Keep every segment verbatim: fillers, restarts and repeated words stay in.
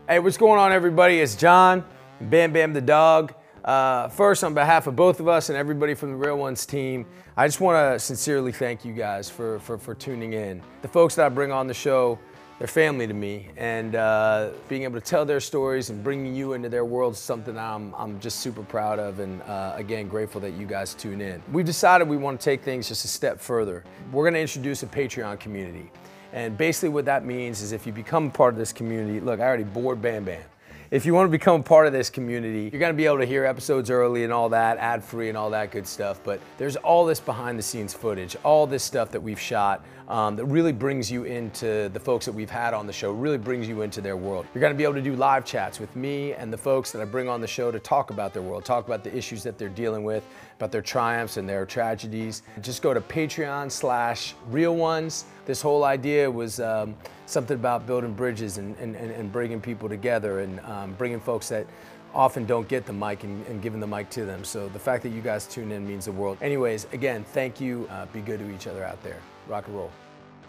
Hey, what's going on, everybody? It's John, Bam Bam the dog. Uh, first, on behalf of both of us and everybody from the Real Ones team, I just want to sincerely thank you guys for, for, for tuning in. The folks that I bring on the show, they're family to me, and uh, being able to tell their stories and bringing you into their world is something I'm, I'm just super proud of, and uh, again, grateful that you guys tune in. We've decided we want to take things just a step further. We're going to introduce a Patreon community. And basically what that means is if you become a part of this community, look, I already bored Bam Bam. If you want to become a part of this community, you're going to be able to hear episodes early and all that, ad-free and all that good stuff. But there's all this behind-the-scenes footage, all this stuff that we've shot um, that really brings you into the folks that we've had on the show, really brings you into their world. You're going to be able to do live chats with me and the folks that I bring on the show to talk about their world, talk about the issues that they're dealing with, about their triumphs and their tragedies. Just go to Patreon slash Real Ones. This whole idea was um, something about building bridges and, and, and bringing people together and um, bringing folks that often don't get the mic and, and giving the mic to them. So the fact that you guys tune in means the world. Anyways, again, thank you. Uh, be good to each other out there. Rock and roll.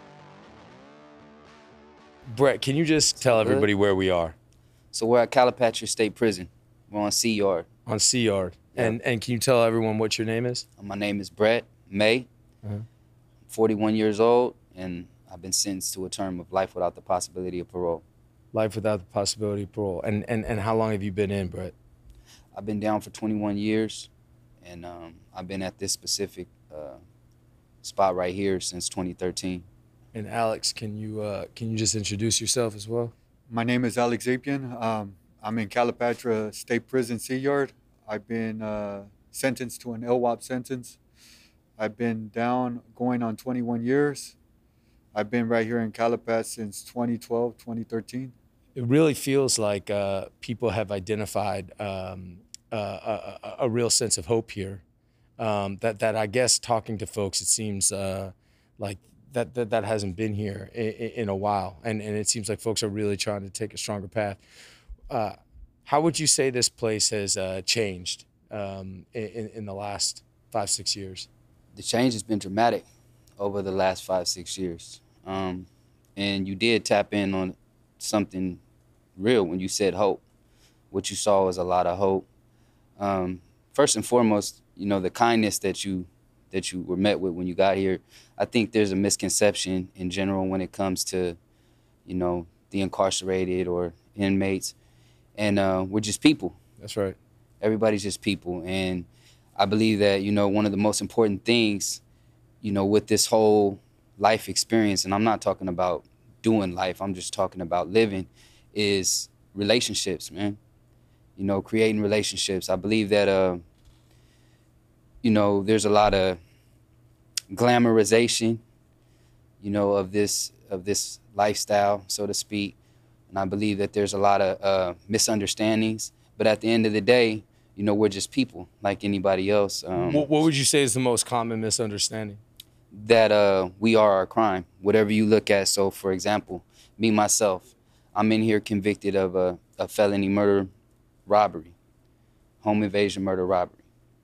Brett, can you just tell everybody where we are? So we're at Calipatria State Prison. We're on C Yard. On C Yard. Yep. And and can you tell everyone what your name is? My name is Brett May. Uh-huh. forty-one years old, and I've been sentenced to a term of life without the possibility of parole. Life without the possibility of parole. And and, and how long have you been in, Brett? I've been down for twenty-one years, and um, I've been at this specific uh, spot right here since twenty thirteen. And Alex, can you uh, can you just introduce yourself as well? My name is Alex Apian. Um, I'm in Calipatria State Prison C Yard. I've been uh, sentenced to an L W O P sentence. I've been down going on twenty-one years. I've been right here in Calipat since twenty twelve, twenty thirteen. It really feels like uh, people have identified um, uh, a, a real sense of hope here. Um, that that I guess talking to folks, it seems uh, like that, that that hasn't been here in, in a while, and and it seems like folks are really trying to take a stronger path. Uh, how would you say this place has uh, changed um, in in the last five six years? The change has been dramatic over the last five six years, um, and you did tap in on something real when you said hope. What you saw was a lot of hope. Um, first and foremost, you know, the kindness that you that you were met with when you got here. I think there's a misconception in general when it comes to, you know, the incarcerated or inmates, and uh, we're just people. That's right. Everybody's just people, and I believe that, you know, one of the most important things, you know, with this whole life experience, and I'm not talking about doing life, I'm just talking about living, is relationships, man. You know, creating relationships. I believe that, uh, you know, there's a lot of glamorization, you know, of this of this lifestyle, so to speak. And I believe that there's a lot of uh, misunderstandings. But at the end of the day, you know, we're just people like anybody else. Um, What, what would you say is the most common misunderstanding? that uh, we are a crime, whatever you look at. So, for example, me, myself, I'm in here convicted of a, a felony murder robbery, home invasion murder robbery.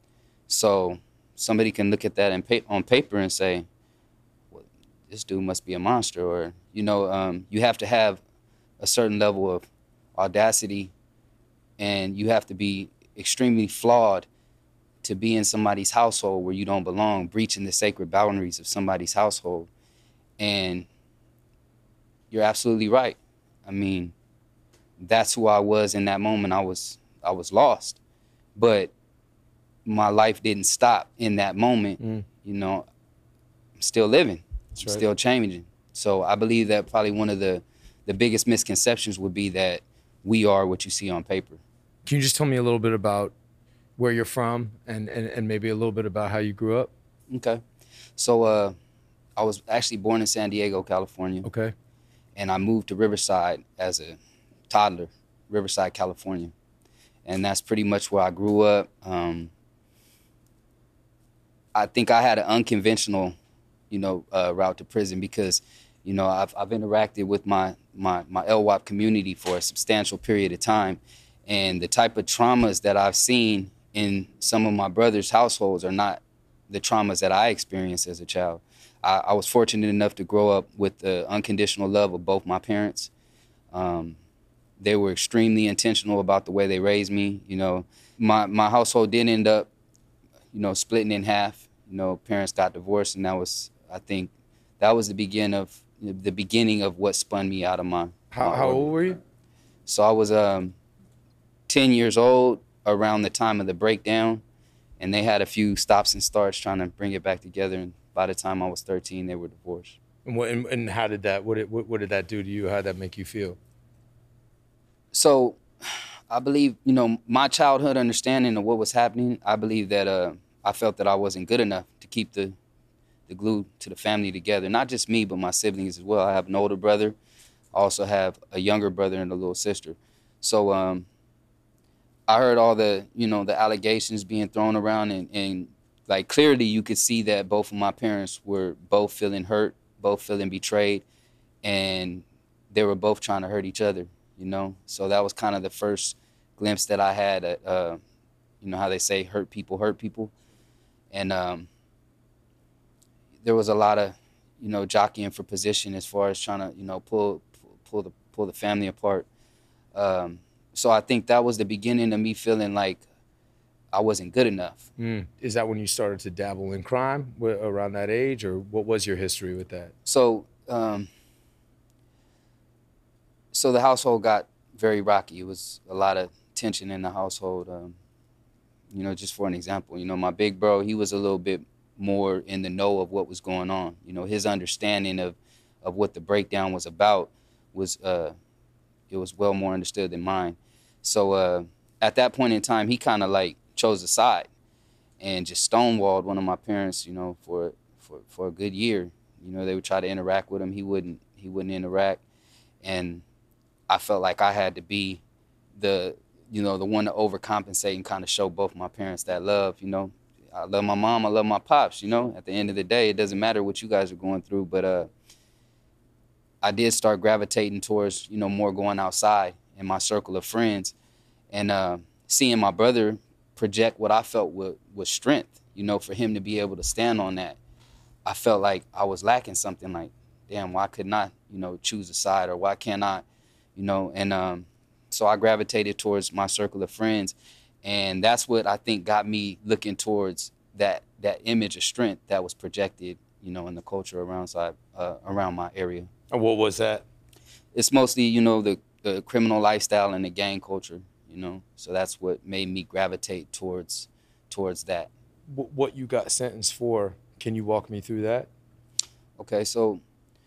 So somebody can look at that in pa- on paper and say, well, this dude must be a monster. Or, you know, um, you have to have a certain level of audacity, and you have to be extremely flawed to be in somebody's household where you don't belong, breaching the sacred boundaries of somebody's household. And you're absolutely right. I mean, that's who I was in that moment. I was I was lost. But my life didn't stop in that moment. Mm. You know, I'm still living. That's I'm right. still changing. So I believe that probably one of the, the biggest misconceptions would be that we are what you see on paper. Can you just tell me a little bit about where you're from and, and, and maybe a little bit about how you grew up? Okay. So uh, I was actually born in San Diego, California. Okay. And I moved to Riverside as a toddler, Riverside, California. And that's pretty much where I grew up. Um, I think I had an unconventional, you know, uh, route to prison because, you know, I've, I've interacted with my, my, my L W O P community for a substantial period of time. And the type of traumas that I've seen in some of my brother's households are not the traumas that I experienced as a child. I, I was fortunate enough to grow up with the unconditional love of both my parents. Um, they were extremely intentional about the way they raised me. You know, my, my household did end up, you know, splitting in half. You know, parents got divorced, and that was, I think, that was the begin of the beginning of what spun me out of my. How, my how orbit. old were you? So I was um, ten years old around the time of the breakdown, and they had a few stops and starts trying to bring it back together. And by the time I was thirteen, they were divorced. And, what, and, and how did that? What did what, what did that do to you? How did that make you feel? So, I believe, you know, my childhood understanding of what was happening, I believe that uh, I felt that I wasn't good enough to keep the, the glue to the family together. Not just me, but my siblings as well. I have an older brother. I also have a younger brother and a little sister. So um, I heard all the, you know, the allegations being thrown around, and, and like clearly you could see that both of my parents were both feeling hurt, both feeling betrayed, and they were both trying to hurt each other. You know, so that was kind of the first glimpse that I had at, uh, you know, how they say hurt people hurt people. And um, there was a lot of, you know, jockeying for position as far as trying to, you know, pull, pull the, pull the family apart. Um, so I think that was the beginning of me feeling like I wasn't good enough. Mm. Is that when you started to dabble in crime around that age, or what was your history with that? So, um, So the household got very rocky. It was a lot of tension in the household. Um, you know, just for an example, you know, my big bro, he was a little bit more in the know of what was going on. You know, his understanding of, of what the breakdown was about was, uh, it was well more understood than mine. So uh, at that point in time, he kind of like chose a side and just stonewalled one of my parents, you know, for, for, for a good year. You know, they would try to interact with him. He wouldn't, he wouldn't interact. And I felt like I had to be the, you know, the one to overcompensate and kind of show both my parents that love, you know. I love my mom, I love my pops, you know. At the end of the day, it doesn't matter what you guys are going through, but uh, I did start gravitating towards, you know, more going outside in my circle of friends, and uh, seeing my brother project what I felt was, was strength, you know, for him to be able to stand on that. I felt like I was lacking something, like, damn, why could not, you know, choose a side, or why can't I, you know, and um, so I gravitated towards my circle of friends, and that's what I think got me looking towards that that image of strength that was projected, you know, in the culture around side, uh, around my area. And what was that? It's mostly, you know, the, the criminal lifestyle and the gang culture, you know, so that's what made me gravitate towards towards that. What you got sentenced for, can you walk me through that? Okay, so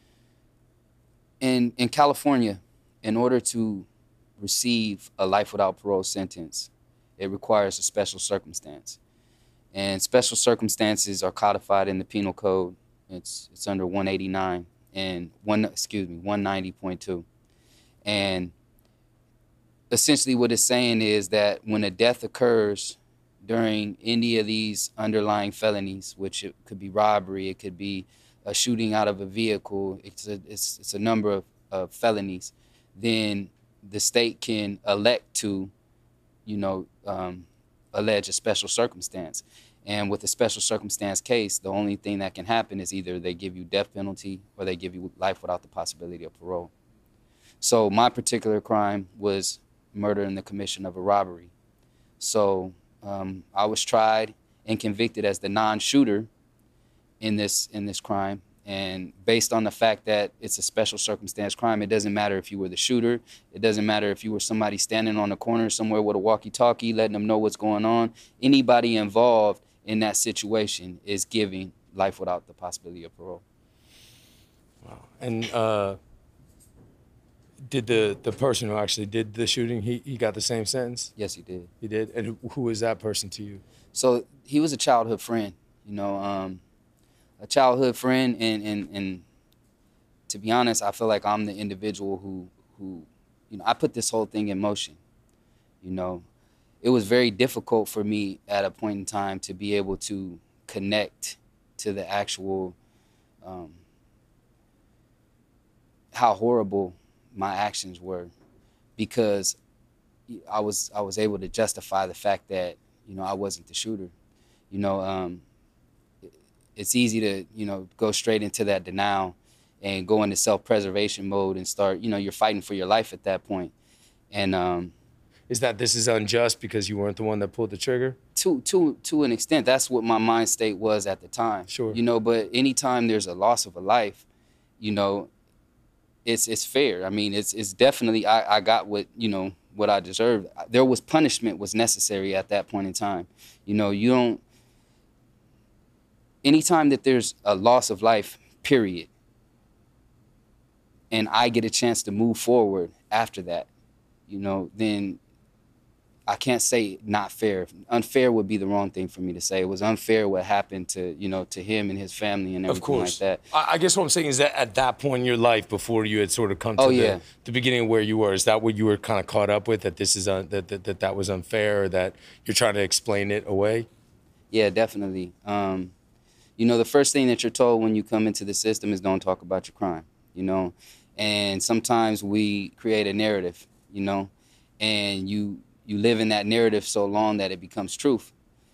in in California, in order to receive a life without parole sentence, it requires a special circumstance. And special circumstances are codified in the penal code. It's it's under one eighty-nine and one excuse me, one ninety point two. And essentially what it's saying is that when a death occurs during any of these underlying felonies, which it could be robbery, it could be a shooting out of a vehicle, it's a it's it's a number of, of felonies, then the state can elect to, you know, um, allege a special circumstance. And with a special circumstance case, the only thing that can happen is either they give you death penalty or they give you life without the possibility of parole. So my particular crime was murder in the commission of a robbery. So um, I was tried and convicted as the non-shooter in this in this crime. And based on the fact that it's a special circumstance crime, it doesn't matter if you were the shooter. It doesn't matter if you were somebody standing on the corner somewhere with a walkie-talkie, letting them know what's going on. Anybody involved in that situation is giving life without the possibility of parole. Wow. And uh, did the, the person who actually did the shooting, he, he got the same sentence? Yes, he did. He did? And who, who was that person to you? So he was a childhood friend, you know, um, a childhood friend, and, and, and to be honest, I feel like I'm the individual who, who, you know, I put this whole thing in motion. You know, it was very difficult for me at a point in time to be able to connect to the actual, um, how horrible my actions were, because I was, I was able to justify the fact that, you know, I wasn't the shooter. You know, um, it's easy to, you know, go straight into that denial and go into self-preservation mode and start, you know, you're fighting for your life at that point. And um, Is that this is unjust because you weren't the one that pulled the trigger? to to to an extent, that's what my mind state was at the time. Sure. You know, but anytime there's a loss of a life, you know, it's it's fair. I mean, it's it's definitely I, I got what, you know, what I deserved. There was punishment was necessary at that point in time. You know, you don't anytime that there's a loss of life, period, and I get a chance to move forward after that, you know, then I can't say not fair. Unfair would be the wrong thing for me to say. It was unfair what happened to, you know, to him and his family and everything Of course. like that. I, I guess what I'm saying is that at that point in your life, before you had sort of come to Oh, the, yeah. the beginning of where you were, is that what you were kind of caught up with? That this is un, that, that that that was unfair, or that you're trying to explain it away? Yeah, definitely. Um, you know, the first thing that you're told when you come into the system is don't talk about your crime, you know? And sometimes we create a narrative, you know, and you you live in that narrative so long that it becomes truth.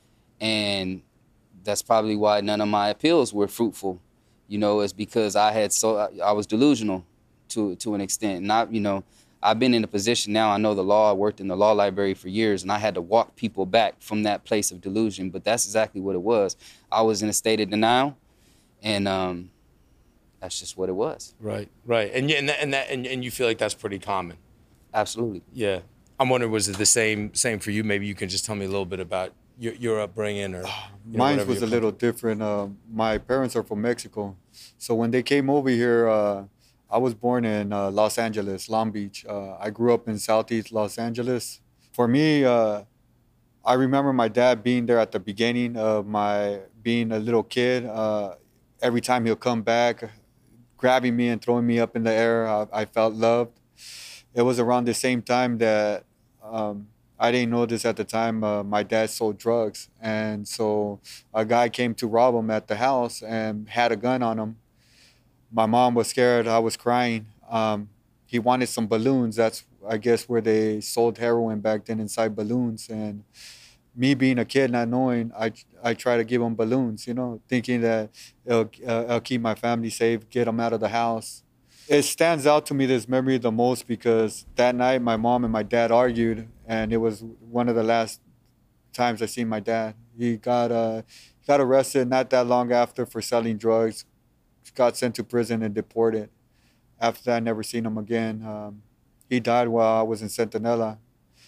And that's probably why none of my appeals were fruitful, you know, is because I had so I was delusional to to an extent. Not, you know, I've been in a position now, I know the law, I worked in the law library for years, and I had to walk people back from that place of delusion, but that's exactly what it was. I was in a state of denial, and um, that's just what it was. Right, right. And yeah, and that, and, that, and and you feel like that's pretty common. Absolutely. Yeah. I'm wondering, was it the same same for you? Maybe you can just tell me a little bit about your, your upbringing, or you know, Mine whatever was a you're little different. Uh, my parents are from Mexico. So when they came over here, uh, I was born in uh, Los Angeles, Long Beach. Uh, I grew up in Southeast Los Angeles. For me, uh, I remember my dad being there at the beginning of my being a little kid. Uh, every time he'll come back, grabbing me and throwing me up in the air, I, I felt loved. It was around the same time that um, I didn't know this at the time. Uh, my dad sold drugs, and so a guy came to rob him at the house and had a gun on him. My mom was scared. I was crying. Um, he wanted some balloons. That's, I guess, where they sold heroin back then, inside balloons. And me being a kid, not knowing, I I try to give him balloons, you know, thinking that it'll, uh, it'll keep my family safe, get them out of the house. It stands out to me, this memory, the most because that night my mom and my dad argued, and it was one of the last times I seen my dad. He got uh, got arrested not that long after for selling drugs, got sent to prison and deported. After that, I never seen him again. Um, he died while I was in Centinela.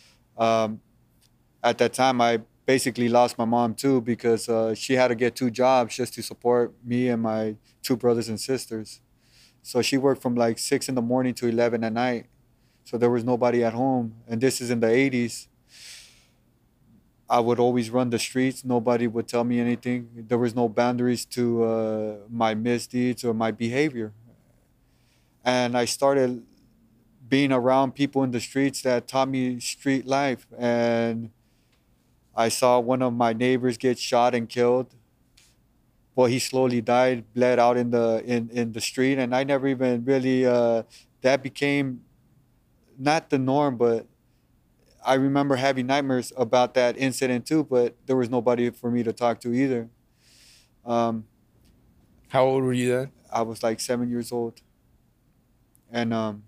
Um, at that time, I basically lost my mom too, because uh, she had to get two jobs just to support me and my two brothers and sisters. So she worked from like six in the morning to eleven at night. So there was nobody at home. And this is in the eighties. I would always run the streets. Nobody would tell me anything. There was no boundaries to uh, my misdeeds or my behavior. And I started being around people in the streets that taught me street life. And I saw one of my neighbors get shot and killed. Well, he slowly died, bled out in the in, in the street, and I never even really, uh, that became not the norm, but I remember having nightmares about that incident too, but there was nobody for me to talk to either. Um, How old were you then? I was like seven years old. And um,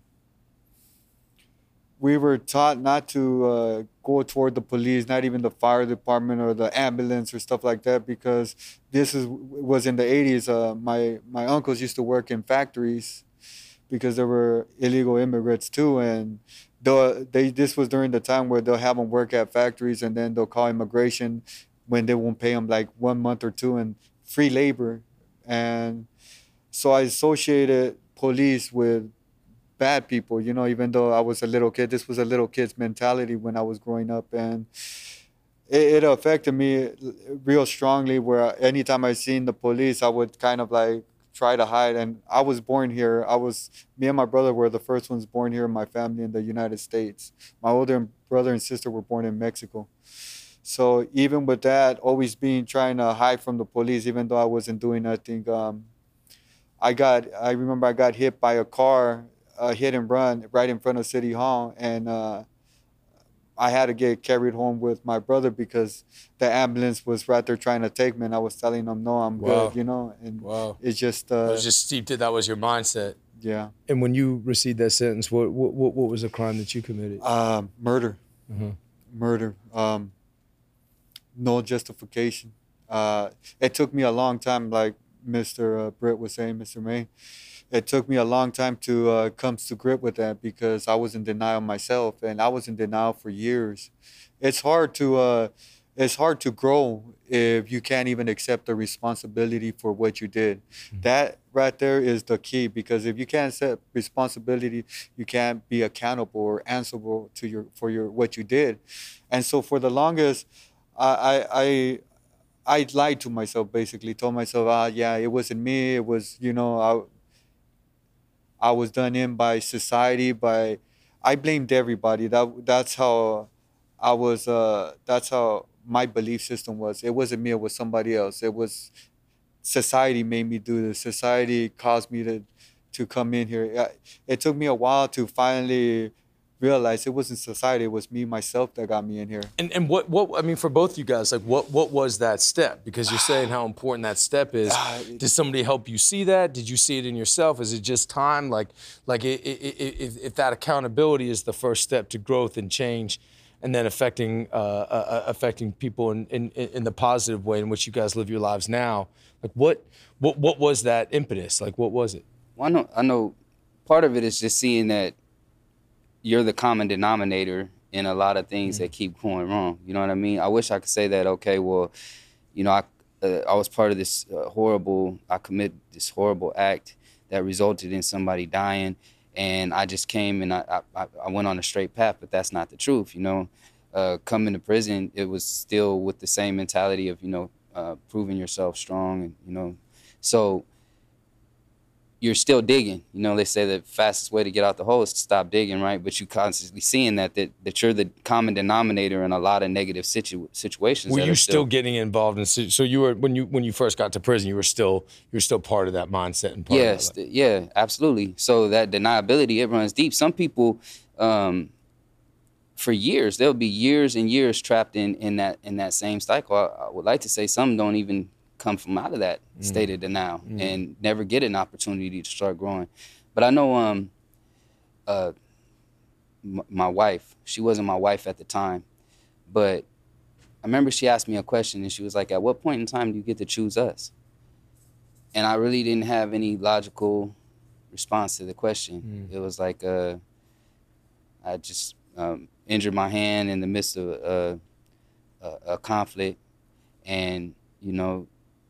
we were taught not to uh, go toward the police, not even the fire department or the ambulance or stuff like that, because this is was in the eighties. Uh, my my uncles used to work in factories because there were illegal immigrants too, and they this was during the time where they'll have them work at factories, and then they'll call immigration when they won't pay them like one month or two, and free labor. And so I associated police with bad people, you know, even though I was a little kid. This was a little kid's mentality when I was growing up, and it, it affected me real strongly, where anytime I seen the police, I would kind of like try to hide. And I was born here. I was, me and my brother were the first ones born here in my family in the United States. My older brother and sister were born in Mexico. So even with that, always being trying to hide from the police, even though I wasn't doing nothing, um, I got, I remember I got hit by a car, a hit and run right in front of City Hall, and uh, I had to get carried home with my brother because the ambulance was right there trying to take me, and I was telling them, no, I'm Wow. good, you know, and Wow. it's just... Uh, It was just steeped in, that was your mindset. Yeah. And when you received that sentence, what what what what was the crime that you committed? Um, murder. Mhm. Murder. Um, no justification. Uh, it took me a long time, like Mister Uh, Britt was saying, Mister May. It took me a long time to uh, come to grip with that because I was in denial myself, and I was in denial for years. It's hard to uh, it's hard to grow if you can't even accept the responsibility for what you did. That right there is the key, because if you can't accept responsibility, you can't be accountable or answerable to your for your what you did. And so for the longest, I I. I I lied to myself, basically told myself, ah, yeah, it wasn't me. It was, you know, I, I was done in by society. By I blamed everybody. That that's how I was. Uh, that's how my belief system was. It wasn't me. It was somebody else. It was society made me do this. Society caused me to to come in here. Uh, It took me a while to finally realize it wasn't society. It was me myself that got me in here. And and what what I mean for both you guys, like what what was that step? Because you're saying how important that step is. Did somebody help you see that? Did you see it in yourself? Is it just time? Like like i- i- i- if if that accountability is the first step to growth and change, and then affecting uh, uh, affecting people in, in in the positive way in which you guys live your lives now. Like what what what was that impetus? Like what was it? Well, I know, I know part of it is just seeing that you're the common denominator in a lot of things that keep going wrong. You know what I mean? I wish I could say that, okay, well, you know, I, uh, I was part of this uh, horrible, I committed this horrible act that resulted in somebody dying, and I just came and I, I, I went on a straight path, but that's not the truth, you know? Uh, coming to prison, it was still with the same mentality of, you know, uh, proving yourself strong, and, you know, so you're still digging. You know, they say the fastest way to get out the hole is to stop digging, right? But you constantly seeing that that, that you're the common denominator in a lot of negative situ- situations. Were that you are still getting involved in? si- So you were when you when you first got to prison, you were still you were still part of that mindset and part Yes, of that. th- yeah, absolutely. So that deniability, it runs deep. Some people, um, for years, there'll be years and years trapped in in that in that same cycle. I, I would like to say some don't even come from out of that Mm. state of denial and never get an opportunity to start growing. But I know um, uh, m- my wife, she wasn't my wife at the time, but I remember she asked me a question and she was like, at what point in time do you get to choose us? And I really didn't have any logical response to the question. It was like, uh, I just um, injured my hand in the midst of a, a, a conflict. And, you know,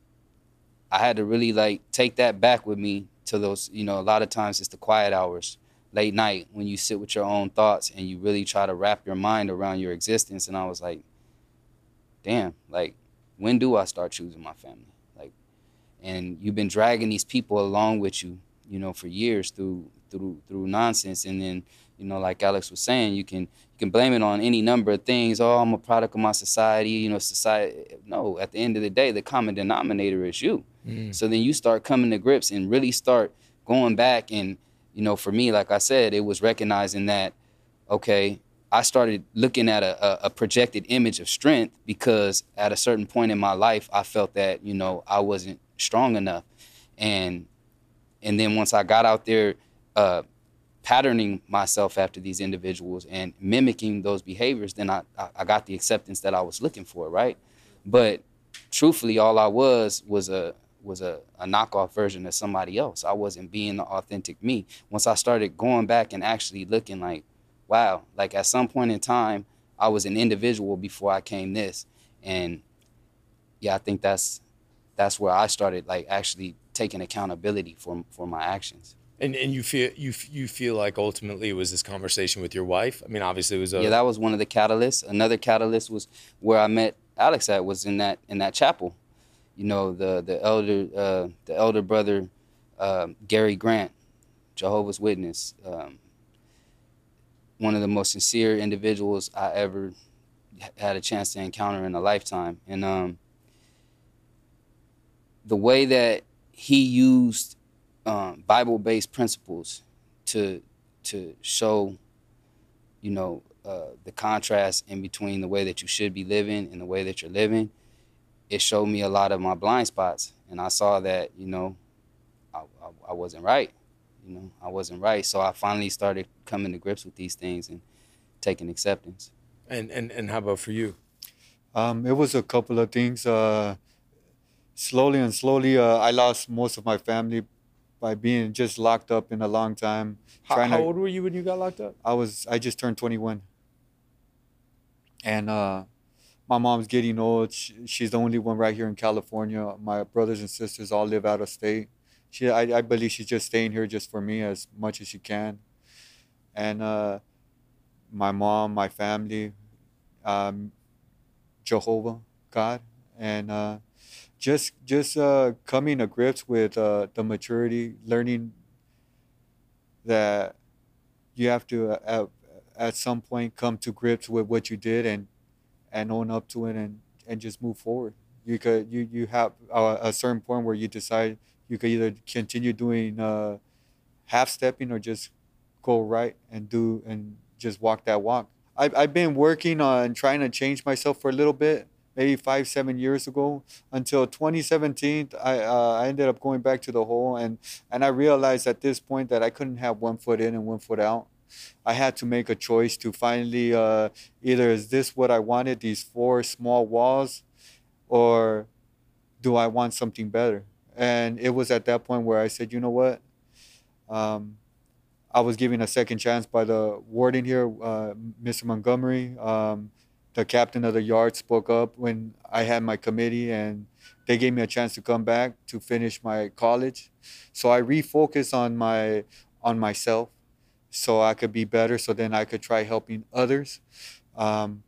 I had to really like take that back with me to those, you know, a lot of times it's the quiet hours, late night, when you sit with your own thoughts and you really try to wrap your mind around your existence. And I was like, damn, like, when do I start choosing my family? Like, and you've been dragging these people along with you, you know, for years through through through nonsense. And then, you know, like Alex was saying, you can you can blame it on any number of things. Oh, I'm a product of my society, you know, society. No, at the end of the day, the common denominator is you. Mm. So then you start coming to grips and really start going back. And, you know, for me, like I said, it was recognizing that, okay, I started looking at a, a, a projected image of strength because at a certain point in my life, I felt that, you know, I wasn't strong enough. And and then once I got out there uh, patterning myself after these individuals and mimicking those behaviors, then I, I, I got the acceptance that I was looking for, right? But truthfully, all I was was a was a, a knockoff version of somebody else. I wasn't being the authentic me. Once I started going back and actually looking like, wow, like at some point in time, I was an individual before I came this. And yeah, I think that's that's where I started like actually taking accountability for for my actions. And and you feel you f- you feel like ultimately it was this conversation with your wife. I mean, obviously it was a Yeah, that was one of the catalysts. Another catalyst was where I met Alex at, was in that in that chapel. You know, the the elder uh, the elder brother uh, Gary Grant, Jehovah's Witness, um, one of the most sincere individuals I ever had a chance to encounter in a lifetime. And um, the way that he used um, Bible-based principles to to show, you know, uh, the contrast in between the way that you should be living and the way that you're living, it showed me a lot of my blind spots. And I saw that, you know, I, I, I wasn't right. You you know, I wasn't right. So I finally started coming to grips with these things and taking acceptance. And and and how about for you? Um, it was a couple of things. Uh, slowly and slowly, uh, I lost most of my family by being just locked up in a long time. How, trying how to, old were you when you got locked up? I was I just turned twenty-one, and uh, my mom's getting old. She, she's the only one right here in California. My brothers and sisters all live out of state. She, I, I believe she's just staying here just for me as much as she can. And uh, my mom, my family, um, Jehovah, God, and uh, just just uh, coming to grips with uh, the maturity, learning that you have to uh, at, at some point come to grips with what you did and and own up to it and, and just move forward. You could you you have a, a certain point where you decide you could either continue doing uh, half stepping or just go right and do and just walk that walk. I've I've been working on trying to change myself for a little bit, maybe five seven years ago, until twenty seventeen. I uh, I ended up going back to the hole, and and I realized at this point that I couldn't have one foot in and one foot out. I had to make a choice to finally uh, either is this what I wanted, these four small walls, or do I want something better? And it was at that point where I said, you know what? Um, I was given a second chance by the warden here, uh, Mister Montgomery. Um, the captain of the yard spoke up when I had my committee, and they gave me a chance to come back to finish my college. So I refocused on my on myself, so I could be better. So then I could try helping others, um,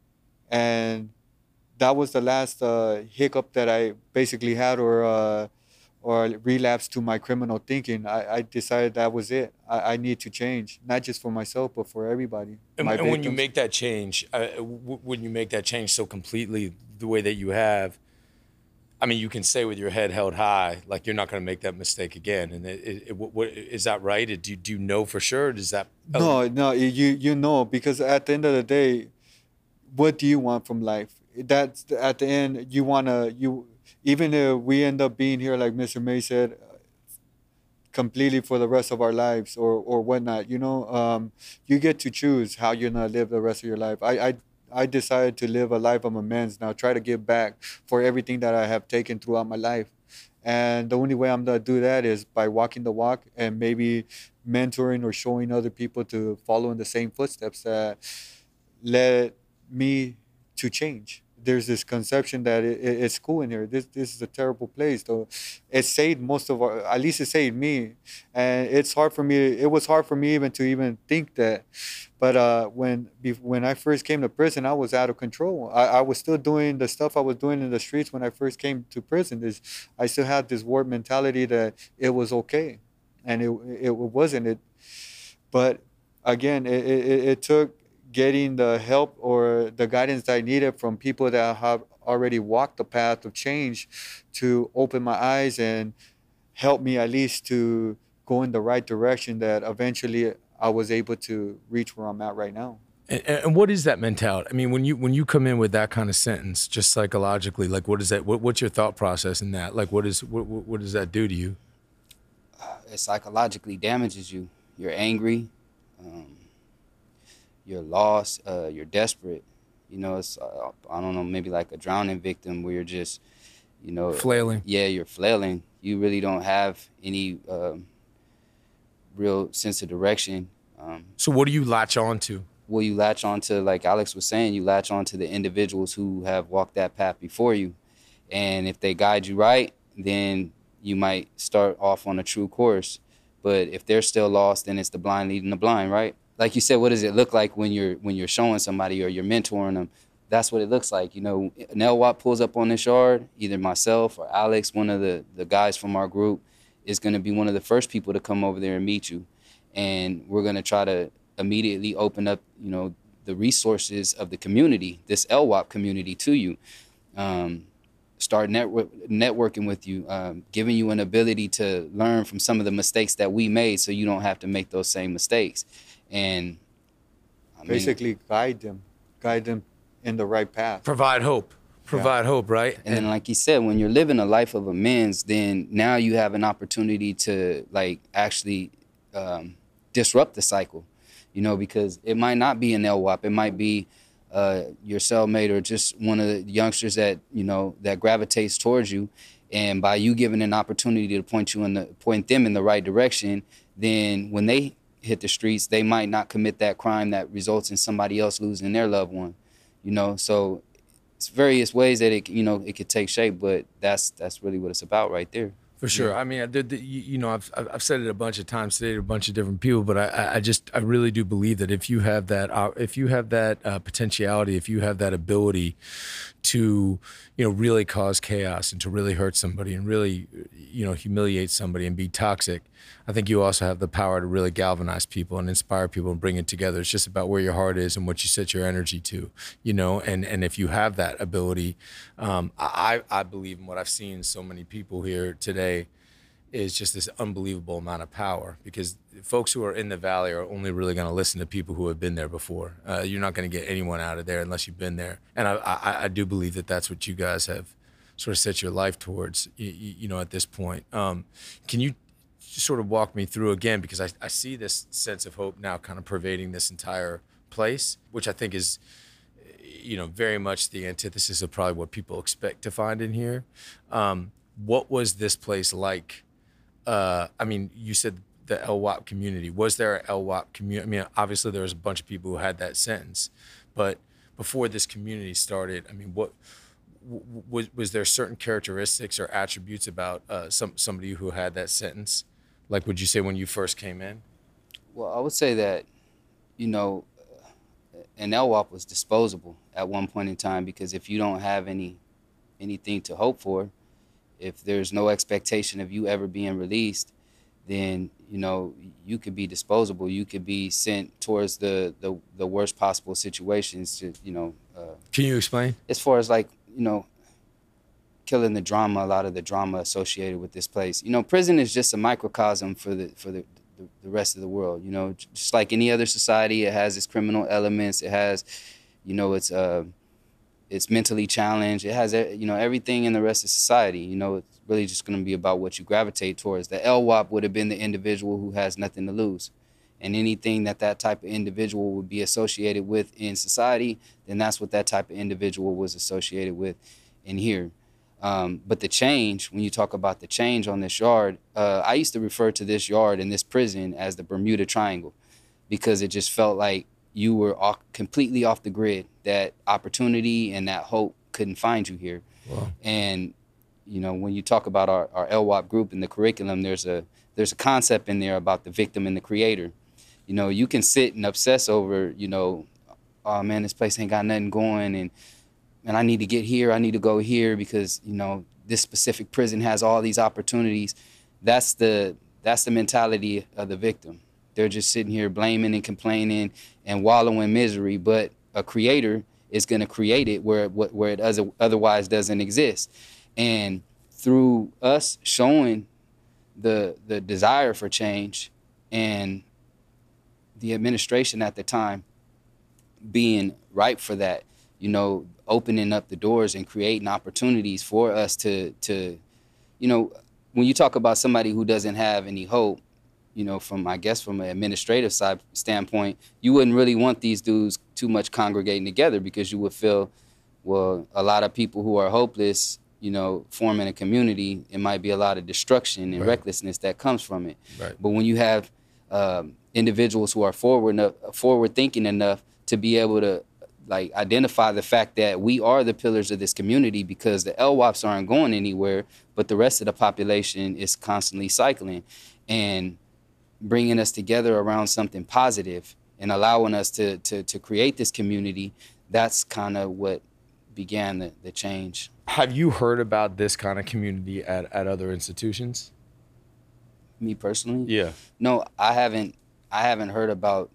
and that was the last uh, hiccup that I basically had, or uh, or relapse to my criminal thinking. I, I decided that was it. I, I need to change, not just for myself, but for everybody. And, and when you make that change, uh, w- when you make that change so completely the way that you have, I mean, you can say with your head held high, like you're not going to make that mistake again. And it, it, it, what, is that right? Do you, do you know for sure? Does that? No, no, you you know, because at the end of the day, what do you want from life? That's at the end. You wanna you. Even if we end up being here, like Mister May said, completely for the rest of our lives or, or whatnot, you know, um, you get to choose how you're going to live the rest of your life. I, I, I decided to live a life of amends now, try to give back for everything that I have taken throughout my life. And the only way I'm going to do that is by walking the walk and maybe mentoring or showing other people to follow in the same footsteps that led me to change. There's this conception that it, it, it's cool in here. This this is a terrible place. So it saved most of our, at least it saved me. And it's hard for me, it was hard for me even to even think that. But uh, when when I first came to prison, I was out of control. I, I was still doing the stuff I was doing in the streets when I first came to prison. This, I still had this warped mentality that it was okay. And it, it wasn't. It. But again, it, it, it took getting the help or the guidance that I needed from people that have already walked the path of change to open my eyes and help me at least to go in the right direction that eventually I was able to reach where I'm at right now. And, and what is that mentality? I mean, when you when you come in with that kind of sentence, just psychologically, like what is that? What, what's your thought process in that? Like, what is what what does that do to you? Uh, it psychologically damages you. You're angry. Um, You're lost, uh, you're desperate. You know, it's, uh, I don't know, maybe like a drowning victim where you're just, you know. Flailing. Yeah, you're flailing. You really don't have any um, real sense of direction. Um, so what do you latch on to? Well, you latch on to, like Alex was saying, you latch on to the individuals who have walked that path before you. And if they guide you right, then you might start off on a true course. But if they're still lost, then it's the blind leading the blind, right? Like you said, what does it look like when you're when you're showing somebody or you're mentoring them? That's what it looks like. You know, an L W A P pulls up on this yard, either myself or Alex, one of the, the guys from our group, is going to be one of the first people to come over there and meet you. And we're going to try to immediately open up, you know, the resources of the community, this L W A P community to you. Um, start network, networking with you, um, giving you an ability to learn from some of the mistakes that we made so you don't have to make those same mistakes. And I mean, basically guide them, guide them in the right path. Provide hope. Provide yeah. hope, right? And, and then, like you said, when you're living a life of amends, then now you have an opportunity to like actually um, disrupt the cycle, you know, because it might not be an L W A P. It might be uh, your cellmate or just one of the youngsters that, you know, that gravitates towards you. And by you giving an opportunity to point you in the point them in the right direction, then when they hit the streets, they might not commit that crime that results in somebody else losing their loved one, you know. So it's various ways that it, you know, it could take shape, but that's that's really what it's about right there. For sure. Yeah. I mean, the, the, you, you know, I've I've said it a bunch of times today to a bunch of different people, but I I just I really do believe that if you have that uh, if you have that uh, potentiality, if you have that ability to, you know, really cause chaos and to really hurt somebody and really, you know, humiliate somebody and be toxic, I think you also have the power to really galvanize people and inspire people and bring it together. It's just about where your heart is and what you set your energy to, you know, and, and if you have that ability, um, I, I believe in what I've seen so many people here today is just this unbelievable amount of power, because folks who are in the Valley are only really going to listen to people who have been there before. Uh, you're not going to get anyone out of there unless you've been there. And I, I, I do believe that that's what you guys have sort of set your life towards, you, you know, at this point. Um, can you just sort of walk me through again, because I, I see this sense of hope now kind of pervading this entire place, which I think is, you know, very much the antithesis of probably what people expect to find in here. Um, what was this place like? Uh, I mean, you said the L W A P community. Was there an L W A P community? I mean, obviously there was a bunch of people who had that sentence, but before this community started, I mean, what w- was was there certain characteristics or attributes about uh, some somebody who had that sentence? Like, would you say when you first came in? Well, I would say that, you know, an L W A P was disposable at one point in time, because if you don't have any anything to hope for, if there's no expectation of you ever being released, then, you know, you could be disposable. You could be sent towards the, the, the worst possible situations to, you know. Uh, Can you explain? As far as, like, you know, killing the drama, a lot of the drama associated with this place. You know, prison is just a microcosm for the for the, the, the rest of the world. You know, just like any other society, it has its criminal elements. It has, you know, it's uh, it's mentally challenged. It has, you know, everything in the rest of society. You know, it's really just going to be about what you gravitate towards. The L W A P would have been the individual who has nothing to lose. And anything that that type of individual would be associated with in society, then that's what that type of individual was associated with in here. Um, but the change, when you talk about the change on this yard, uh, I used to refer to this yard and this prison as the Bermuda Triangle, because it just felt like you were off, completely off the grid, that opportunity and that hope couldn't find you here. Wow. And, you know, when you talk about our, our L W A P group in the curriculum, there's a there's a concept in there about the victim and the creator. You know, you can sit and obsess over, you know, oh man, this place ain't got nothing going, and and I need to get here, I need to go here because, you know, this specific prison has all these opportunities. That's the that's the mentality of the victim. They're just sitting here blaming and complaining and wallowing in misery, but a creator is going to create it where where it otherwise doesn't exist. And through us showing the the desire for change and the administration at the time being ripe for that, you know, opening up the doors and creating opportunities for us to, to, you know, when you talk about somebody who doesn't have any hope, you know, from, I guess, from an administrative side standpoint, you wouldn't really want these dudes too much congregating together, because you would feel, well, a lot of people who are hopeless, you know, forming a community, it might be a lot of destruction and right. recklessness that comes from it. Right. But when you have um, individuals who are forward enough, forward thinking enough to be able to, like, identify the fact that we are the pillars of this community, because the L W A Ps aren't going anywhere, but the rest of the population is constantly cycling, and bringing us together around something positive and allowing us to to, to create this community, that's kind of what began the, the change. Have you heard about this kind of community at, at other institutions? Me personally? Yeah. No, I haven't I haven't heard about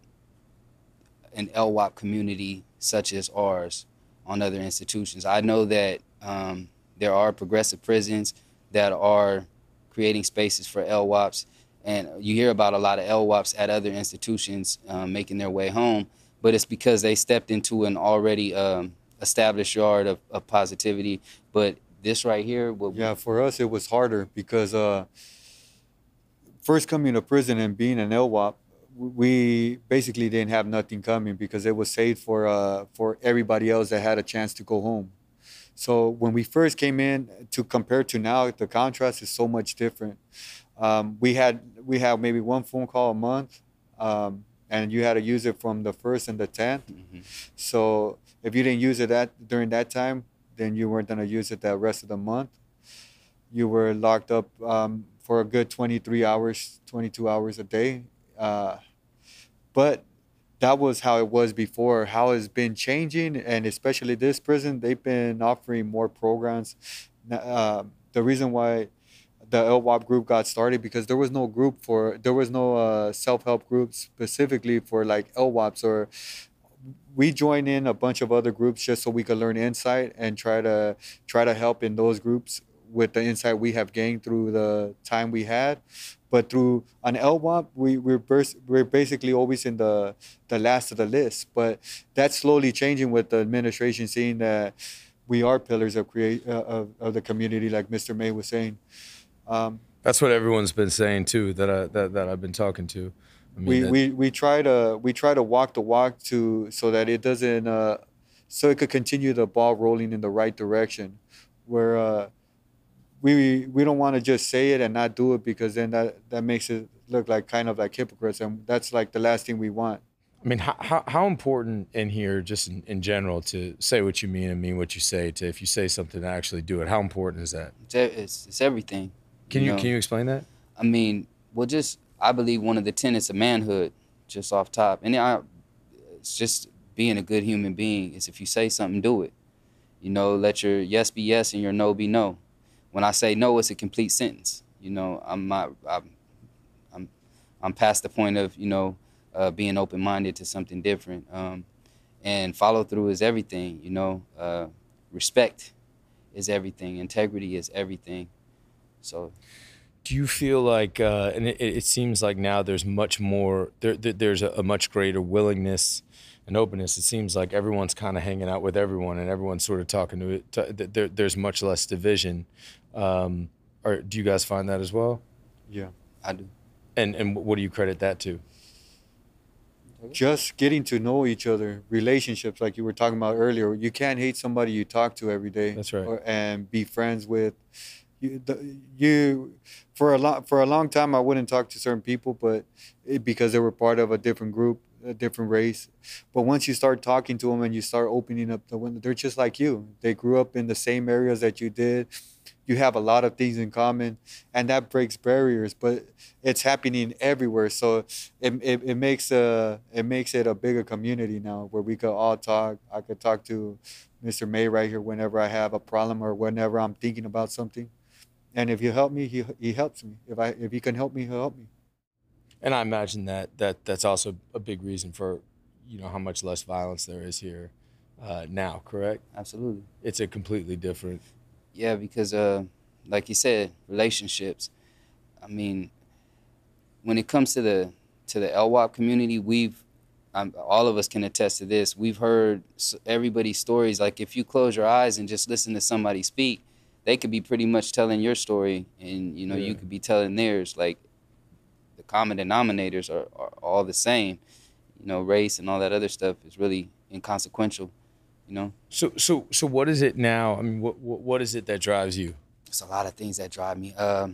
an L W A P community such as ours on other institutions. I know that um, there are progressive prisons that are creating spaces for L W A Ps, and you hear about a lot of L W A Ps at other institutions um, making their way home, but it's because they stepped into an already um, established yard of, of positivity. But this right here, what yeah, for us it was harder because uh, first coming to prison and being an L W A P, we basically didn't have nothing coming because it was saved for uh, for everybody else that had a chance to go home. So when we first came in, to compare to now, the contrast is so much different. Um, we had we had maybe one phone call a month, um, and you had to use it from the first and the tenth. Mm-hmm. So if you didn't use it that during that time, then you weren't gonna use it the rest of the month. You were locked up um, for a good twenty-three hours, twenty-two hours a day. Uh, but that was how it was before. How it's been changing, and especially this prison, they've been offering more programs. Uh, the reason why the L W A P group got started, because there was no group for, there was no uh, self-help group specifically for like L W A Ps, or we joined in a bunch of other groups just so we could learn insight and try to try to help in those groups with the insight we have gained through the time we had. But through an L W A P, we, we're, bers- we're basically always in the, the last of the list. But that's slowly changing with the administration seeing that we are pillars of, create, uh, of, of the community, like Mister May was saying. Um, That's what everyone's been saying, too, that, I, that, that I've been talking to. I mean, we, that... we, we, try to, we try to walk the walk to so that it doesn't, uh, so it could continue the ball rolling in the right direction, where uh, we we don't want to just say it and not do it, because then that, that makes it look like kind of like hypocrites, and that's like the last thing we want. I mean, how how, how important in here, just in, in general, to say what you mean and mean what you say, to if you say something, to actually do it? How important is that? It's, it's, it's everything. Can you, you know? can you explain that? I mean, well, just, I believe one of the tenets of manhood, just off top, and I, it's just being a good human being, is if you say something, do it. You know, let your yes be yes and your no be no. When I say no, it's a complete sentence. You know, I'm not, I'm, I'm, I'm past the point of, you know, uh, being open-minded to something different. Um, and follow through is everything, you know. Uh, respect is everything. Integrity is everything. So, do you feel like, uh, and it, it seems like now there's much more, there, there there's a, a much greater willingness and openness. It seems like everyone's kind of hanging out with everyone, and everyone's sort of talking to it. To, there, there's much less division. Um, or do you guys find that as well? Yeah, I do. And and what do you credit that to? Just getting to know each other, relationships, like you were talking about earlier. You can't hate somebody you talk to every day. That's right. Or, and be friends with. You, the, you for a long for a long time, I wouldn't talk to certain people, but it, because they were part of a different group, a different race. But once you start talking to them and you start opening up the window, they're just like you. They grew up in the same areas that you did. You have a lot of things in common, and that breaks barriers. But it's happening everywhere, so it it, it makes a it makes it a bigger community now, where we could all talk. I could talk to Mister May right here whenever I have a problem or whenever I'm thinking about something. And if you help me, he he helps me. If I if he can help me, he'll help me. And I imagine that that that's also a big reason for, you know, how much less violence there is here uh, now. Correct? Absolutely. It's a completely different. Yeah, because uh, like you said, relationships. I mean, when it comes to the to the L W A P community, we've um, all of us can attest to this. We've heard everybody's stories. Like, if you close your eyes and just listen to somebody speak, they could be pretty much telling your story, and you know, yeah, you could be telling theirs. Like, the common denominators are, are all the same. You know, race and all that other stuff is really inconsequential. You know. So so so what is it now? I mean, what what, what is it that drives you? It's a lot of things that drive me. Um,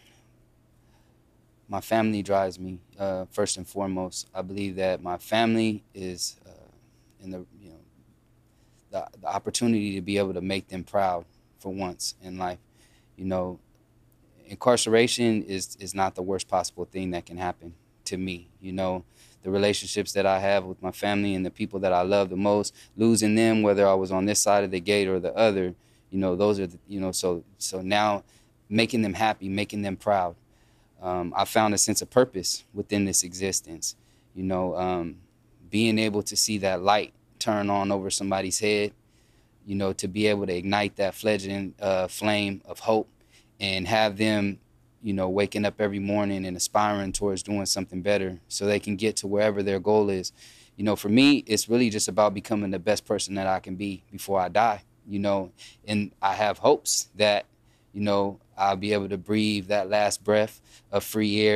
my family drives me uh, first and foremost. I believe that my family is uh, in the you know the the opportunity to be able to make them proud for once in life. You know, incarceration is is not the worst possible thing that can happen to me. You know, the relationships that I have with my family and the people that I love the most, losing them, whether I was on this side of the gate or the other, you know, those are the, you know, so so now making them happy, making them proud. Um, I found a sense of purpose within this existence. You know, um, being able to see that light turn on over somebody's head, you know, to be able to ignite that fledgling uh, flame of hope and have them, you know, waking up every morning and aspiring towards doing something better so they can get to wherever their goal is. You know, for me, it's really just about becoming the best person that I can be before I die, you know, and I have hopes that, you know, I'll be able to breathe that last breath of free air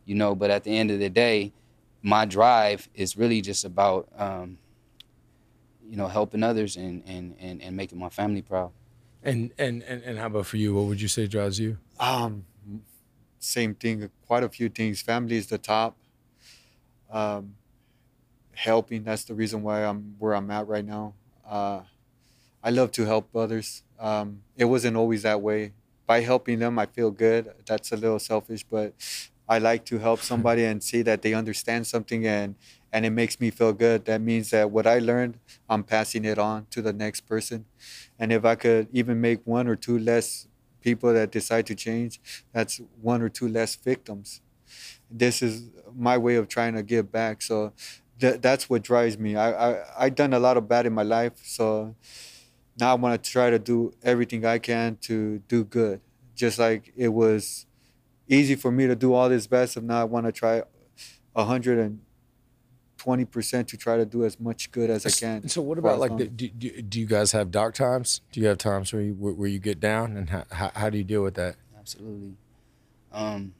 you know, but at the end of the day, my drive is really just about, um, you know, helping others and, and, and, and making my family proud. And, and and and how about for you? What would you say drives you? Um, same thing. Quite a few things. Family is the top. Um, helping. That's the reason why I'm where I'm at right now. Uh, I love to help others. Um, it wasn't always that way. By helping them, I feel good. That's a little selfish, but I like to help somebody and see that they understand something, and and it makes me feel good. That means that what I learned, I'm passing it on to the next person. And if I could even make one or two less people that decide to change, that's one or two less victims. This is my way of trying to give back. So th- that's what drives me. I, I, I've done a lot of bad in my life. So now I want to try to do everything I can to do good. Just like it was easy for me to do all this bad stuff, now I want to try one hundred twenty percent to try to do as much good as I can. So what about like the, do, do, do you guys have dark times? Do you have times where you where, where you get down, and how, how how do you deal with that? Absolutely. Um,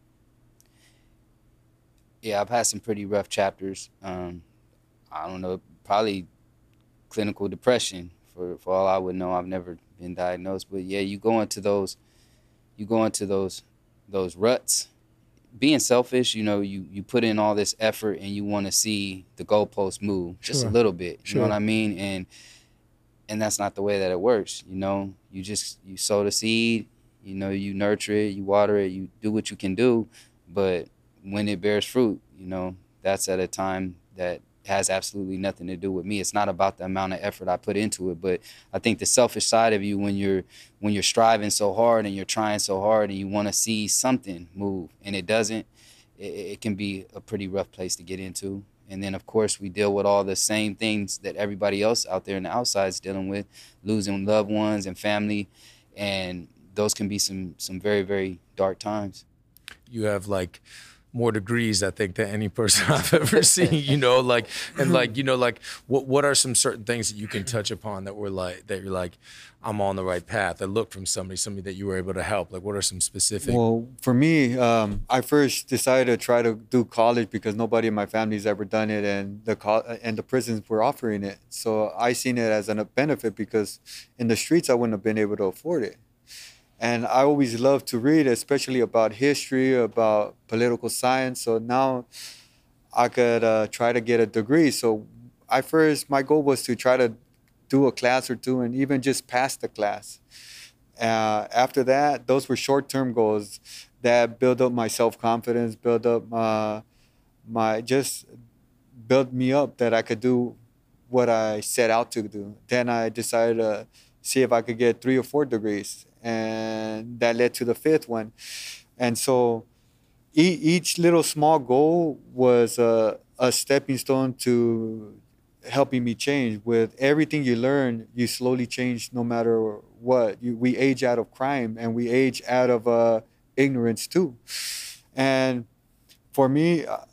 yeah, I've had some pretty rough chapters. Um, I don't know, probably clinical depression for, for all I would know. I've never been diagnosed, but yeah, you go into those, you go into those, those ruts. Being selfish, you know, you, you put in all this effort and you want to see the goalpost move just Sure. a little bit. You Sure. know what I mean? And and that's not the way that it works. You know, you just you sow the seed, you know, you nurture it, you water it, you do what you can do, but when it bears fruit, you know, that's at a time that has absolutely nothing to do with me. It's not about the amount of effort I put into it, but I think the selfish side of you, when you're when you're striving so hard and you're trying so hard and you want to see something move and it doesn't, it, it can be a pretty rough place to get into. And then, of course, we deal with all the same things that everybody else out there in the outside is dealing with, losing loved ones and family, and those can be some some very, very dark times. You have like more degrees, I think, than any person I've ever seen, you know, like, and like, you know, like what, what are some certain things that you can touch upon that were like, that you're like, I'm on the right path? I look from somebody, somebody that you were able to help. Like, what are some specific? Well, for me, um, I first decided to try to do college because nobody in my family's ever done it, and the co- and the prisons were offering it. So I seen it as a benefit because in the streets I wouldn't have been able to afford it. And I always loved to read, especially about history, about political science. So now I could uh, try to get a degree. So I first, my goal was to try to do a class or two and even just pass the class. Uh, after that, those were short-term goals that build up my self-confidence, build up my, my, just build me up that I could do what I set out to do. Then I decided to see if I could get three or four degrees. And that led to the fifth one. And so e- each little small goal was a, a stepping stone to helping me change. With everything you learn, you slowly change no matter what. You, we age out of crime, and we age out of uh, ignorance too. And for me, uh,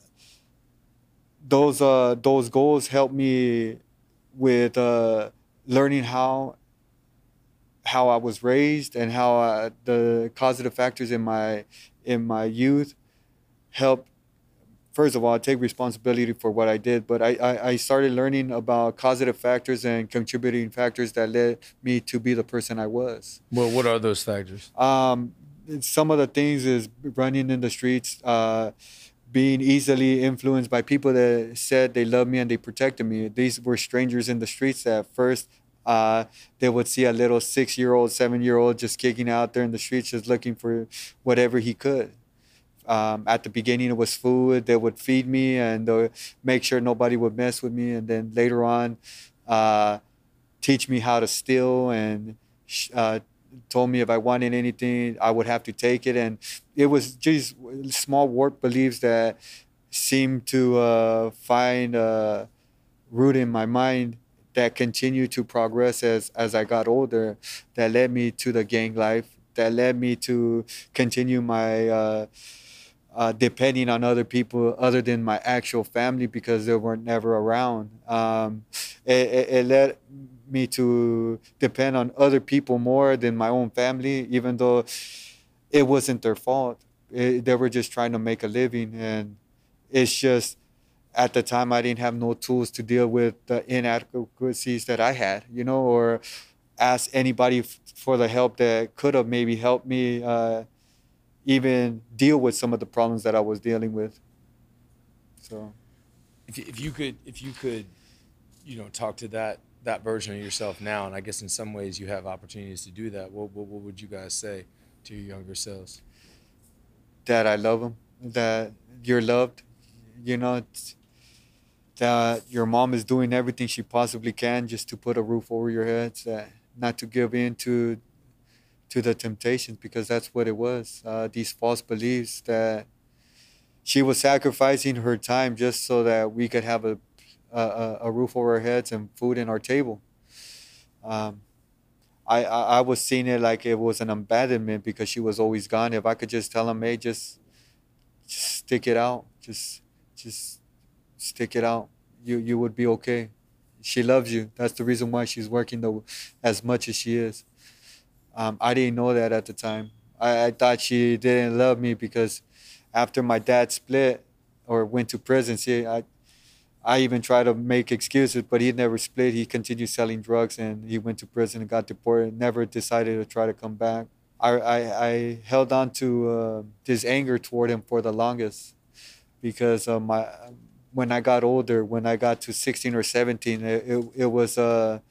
those uh, those goals helped me with uh, learning how how I was raised and how uh, the causative factors in my in my youth helped. First of all, take responsibility for what I did, but I, I, I started learning about causative factors and contributing factors that led me to be the person I was. Well, what are those factors? Um, some of the things is running in the streets, uh, being easily influenced by people that said they loved me and they protected me. These were strangers in the streets at first. Uh, they would see a little six-year-old, seven-year-old just kicking out there in the streets, just looking for whatever he could. Um, at the beginning, it was food. They would feed me and they would make sure nobody would mess with me. And then later on, uh, teach me how to steal and uh, told me if I wanted anything, I would have to take it. And it was just small warped beliefs that seemed to uh, find a root in my mind that continued to progress as, as I got older, that led me to the gang life, that led me to continue my uh, uh, depending on other people other than my actual family because they weren't never around. Um, it, it, it led me to depend on other people more than my own family, even though it wasn't their fault. It, they were just trying to make a living, and it's just at the time I didn't have no tools to deal with the inadequacies that I had, you know, or ask anybody f- for the help that could have maybe helped me uh, even deal with some of the problems that I was dealing with. So, If you, if you could, if you could, you know, talk to that that version of yourself now, and I guess in some ways you have opportunities to do that. What what, what would you guys say to your younger selves? that I love them, that you're loved, you know, it's, that your mom is doing everything she possibly can just to put a roof over your heads, that not to give in to to the temptations, because that's what it was. Uh, these false beliefs that she was sacrificing her time just so that we could have a a, a roof over our heads and food in our table. Um, I, I I was seeing it like it was an abandonment because she was always gone. If I could just tell him, hey, just just stick it out, just just stick it out. You you would be okay. She loves you. That's the reason why she's working the as much as she is. Um, I didn't know that at the time. I, I thought she didn't love me because after my dad split or went to prison, see, I I even tried to make excuses, but he never split. He continued selling drugs, and he went to prison and got deported. Never decided to try to come back. I I, I held on to uh, this anger toward him for the longest because uh, my when I got older, when I got to sixteen or seventeen, it it, it was uh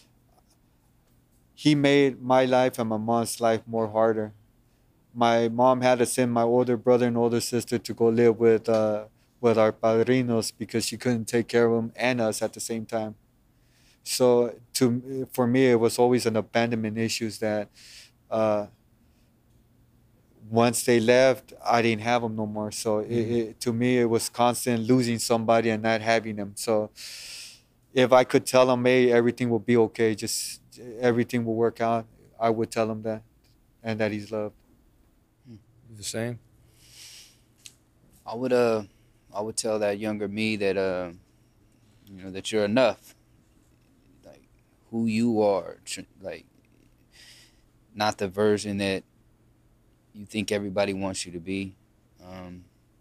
he made my life and my mom's life more harder. My mom had to send my older brother and older sister to go live with uh, with our padrinos because she couldn't take care of them and us at the same time. So to for me, it was always an abandonment issues that uh, once they left, I didn't have them no more. So it, it, to me, it was constant losing somebody and not having them. So if I could tell them, hey, everything will be okay, just everything will work out, I would tell him that, and that he's loved. The same. I would uh I would tell that younger me that uh you know that you're enough. Like who you are, tr- like not the version that you think everybody wants you to be. Um,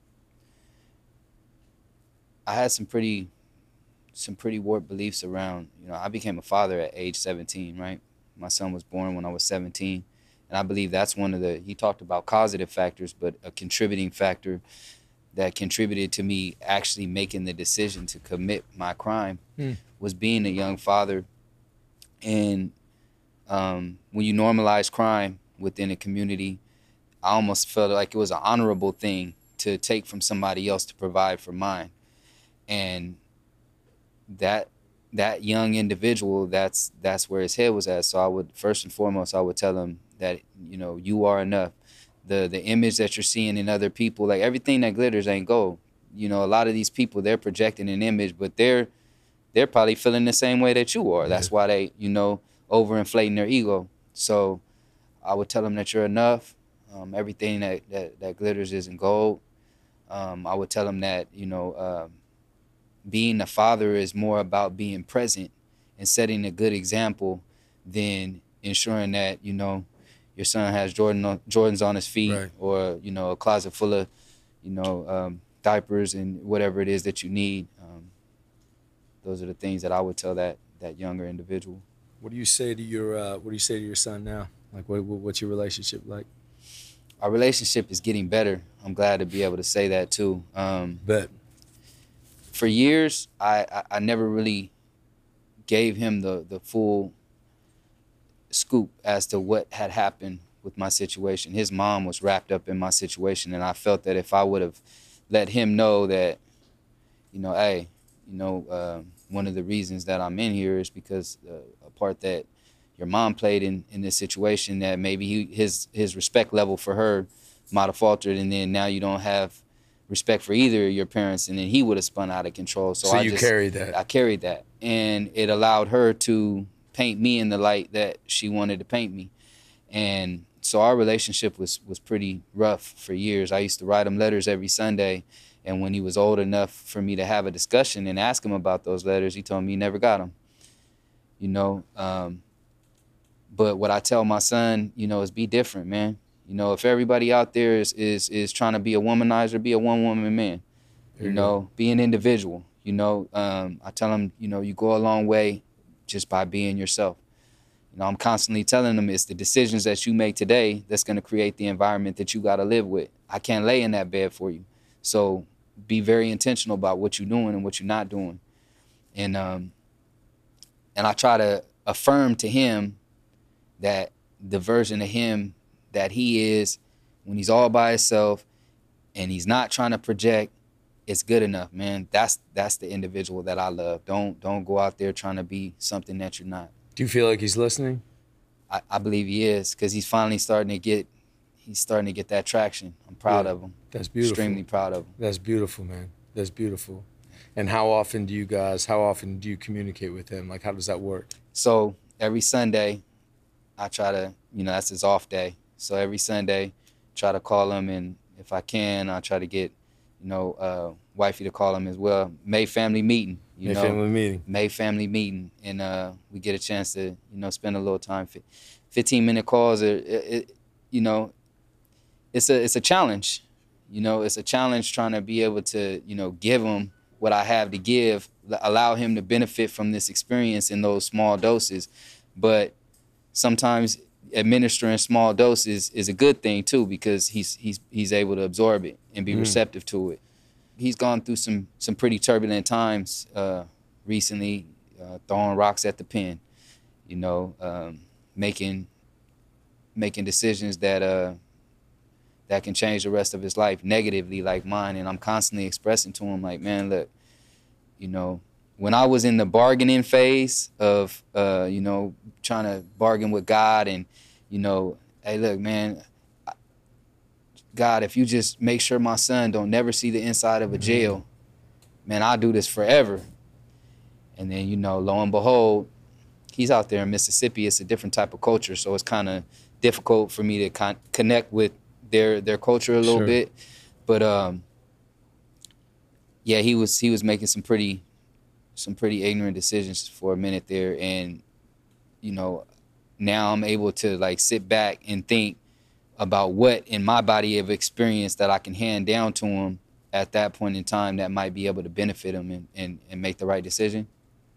I had some pretty some pretty warped beliefs around, you know, I became a father at age seventeen, right? My son was born when I was seventeen. And I believe that's one of the, he talked about causative factors, but a contributing factor that contributed to me actually making the decision to commit my crime mm. was being a young father. And um, when you normalize crime within a community, I almost felt like it was an honorable thing to take from somebody else to provide for mine. And that that young individual, that's that's where his head was at. So I would, first and foremost, I would tell him that, you know, you are enough. The the image that you're seeing in other people, like everything that glitters ain't gold. You know, a lot of these people, they're projecting an image, but they're they're probably feeling the same way that you are. That's why they, you know, overinflating their ego. So I would tell them that you're enough. Um, everything that, that, that glitters isn't gold. Um, I would tell them that, you know, uh, being a father is more about being present and setting a good example than ensuring that, you know, your son has Jordan on, Jordans on his feet, right, or, you know, a closet full of, you know, um, diapers and whatever it is that you need. Um, those are the things that I would tell that that younger individual. What do you say to your uh, What do you say to your son now? Like, what what's your relationship like? Our relationship is getting better. I'm glad to be able to say that too. Um, Bet. For years, I, I, I never really gave him the the full scoop as to what had happened with my situation. His mom was wrapped up in my situation, and I felt that if I would have let him know that, you know, hey, you know, uh, one of the reasons that I'm in here is because uh, a part that your mom played in, in this situation, that maybe he, his his respect level for her might have faltered, and then now you don't have respect for either of your parents, and then he would have spun out of control. So, so I you just, carried that. I carried that, and it allowed her to paint me in the light that she wanted to paint me. And so our relationship was was pretty rough for years. I used to write him letters every Sunday, and when he was old enough for me to have a discussion and ask him about those letters, he told me he never got them. You know, um, but what I tell my son, you know, is be different, man. You know, if everybody out there is is is trying to be a womanizer, be a one woman man. You know, be an individual. You know, um, I tell them, you know, you go a long way just by being yourself. You know, I'm constantly telling them it's the decisions that you make today that's going to create the environment that you got to live with. I can't lay in that bed for you. So be very intentional about what you're doing and what you're not doing. And um, and I try to affirm to him that the version of him that he is when he's all by himself and he's not trying to project, it's good enough, man. That's that's the individual that I love. Don't don't go out there trying to be something that you're not. Do you feel like he's listening? I, I believe he is, because he's finally starting to get he's starting to get that traction. I'm proud Yeah, of him. That's beautiful. Extremely proud of him. That's beautiful, man. That's beautiful. And how often do you guys, how often do you communicate with him? Like, how does that work? So every Sunday, I try to, you know, that's his off day. So every Sunday, try to call him, and if I can, I try to get, you know, uh, wifey to call him as well. May family meeting, you May know. family meeting. May family meeting, and uh, we get a chance to, you know, spend a little time. fifteen minute calls are, it, it, you know, it's a it's a challenge. You know, it's a challenge trying to be able to, you know, give him what I have to give, allow him to benefit from this experience in those small doses. But sometimes administering small doses is a good thing too, because he's he's he's able to absorb it and be mm. receptive to it. He's gone through some some pretty turbulent times uh, recently, uh, throwing rocks at the pen, you know, um, making making decisions that uh, that can change the rest of his life negatively, like mine. And I'm constantly expressing to him, like, man, look, you know, when I was in the bargaining phase of, uh, you know, trying to bargain with God and, you know, hey, look, man, God, if you just make sure my son don't never see the inside of a jail, man, I'll do this forever. And then, you know, lo and behold, he's out there in Mississippi. It's a different type of culture, so it's kind of difficult for me to con- connect with their their culture a little Sure. bit. But um, yeah, he was he was making some pretty some pretty ignorant decisions for a minute there, and you know, now I'm able to like sit back and think about what in my body of experience that I can hand down to him at that point in time that might be able to benefit him and, and, and make the right decision.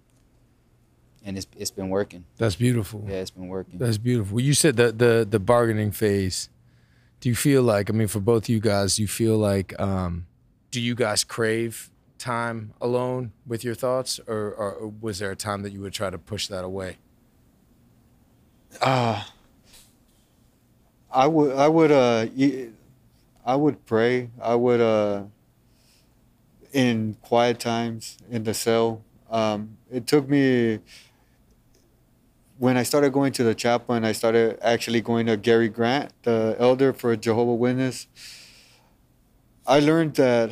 And it's it's been working. That's beautiful. Yeah, it's been working. That's beautiful. You said the the the bargaining phase. Do you feel like, I mean, for both you guys, do you feel like, um, do you guys crave time alone with your thoughts, or, or was there a time that you would try to push that away? Uh, I would, I would, uh, I would pray. I would, uh, in quiet times in the cell. Um, it took me, when I started going to the chapel and I started actually going to Gary Grant, the elder for Jehovah's Witness, I learned that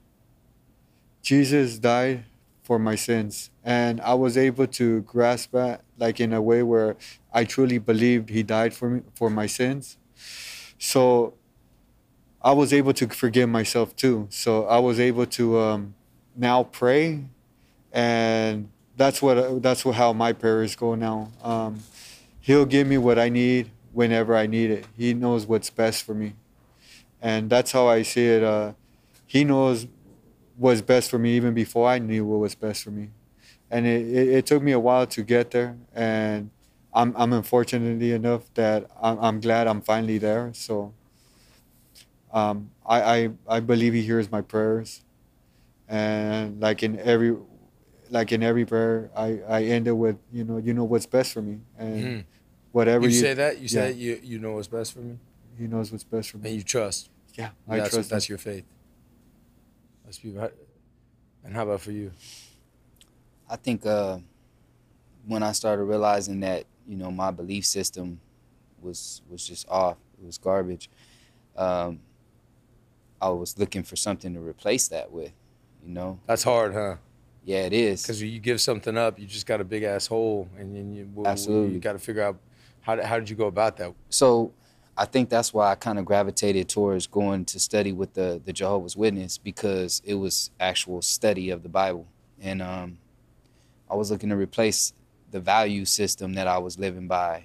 Jesus died for my sins. And I was able to grasp that, like in a way where I truly believed he died for me, for my sins. So I was able to forgive myself too. So I was able to um, now pray, and that's what that's what, how my prayers go now. Um, he'll give me what I need whenever I need it. He knows what's best for me, and that's how I see it. Uh, he knows what's best for me even before I knew what was best for me, and it, it, it took me a while to get there. And I'm I'm unfortunately enough that I'm, I'm glad I'm finally there. So um, I, I I believe he hears my prayers, and like in every. Like in every prayer, I, I end it with, you know, you know what's best for me. And Mm-hmm. whatever you... You say that? You yeah, say that you, you know what's best for me? He knows what's best for And me. you trust? Yeah, And I that's, trust That's him. your faith. That's beautiful. And how about for you? I think uh, when I started realizing that, you know, my belief system was was just off, it was garbage, um, I was looking for something to replace that with, you know? That's hard, huh? Yeah, it is. Because you give something up, you just got a big ass hole, and then you, Absolutely. you got to figure out how, how did you go about that? So I think that's why I kind of gravitated towards going to study with the, the Jehovah's Witness, because it was actual study of the Bible. And um, I was looking to replace the value system that I was living by.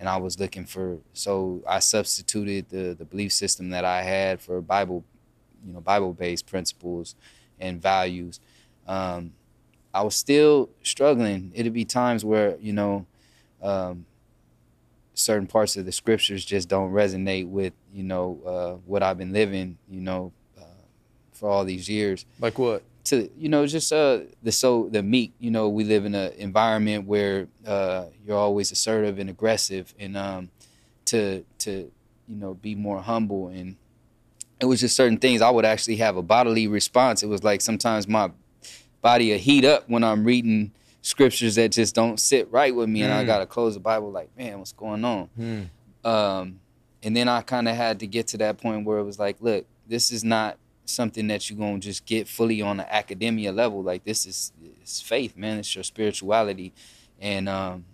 and I was looking for, so I substituted the the belief system that I had for Bible, you know, Bible-based principles and values. Um, I was still struggling. It'd be times where, you know, um, certain parts of the scriptures just don't resonate with, you know, uh, what I've been living, you know, uh, for all these years. Like what? To, you know, just uh, the so the meek, you know, we live in an environment where uh, you're always assertive and aggressive, and um, to to you know, be more humble. And it was just certain things. I would actually have a bodily response. It was like sometimes my body would heat up when I'm reading scriptures that just don't sit right with me, mm. and I gotta close the Bible like, man, what's going on? Mm. Um, and then I kind of had to get to that point where it was like, look, this is not something that you're gonna just get fully on the academia level. Like, this is it's faith, man. It's your spirituality. And um,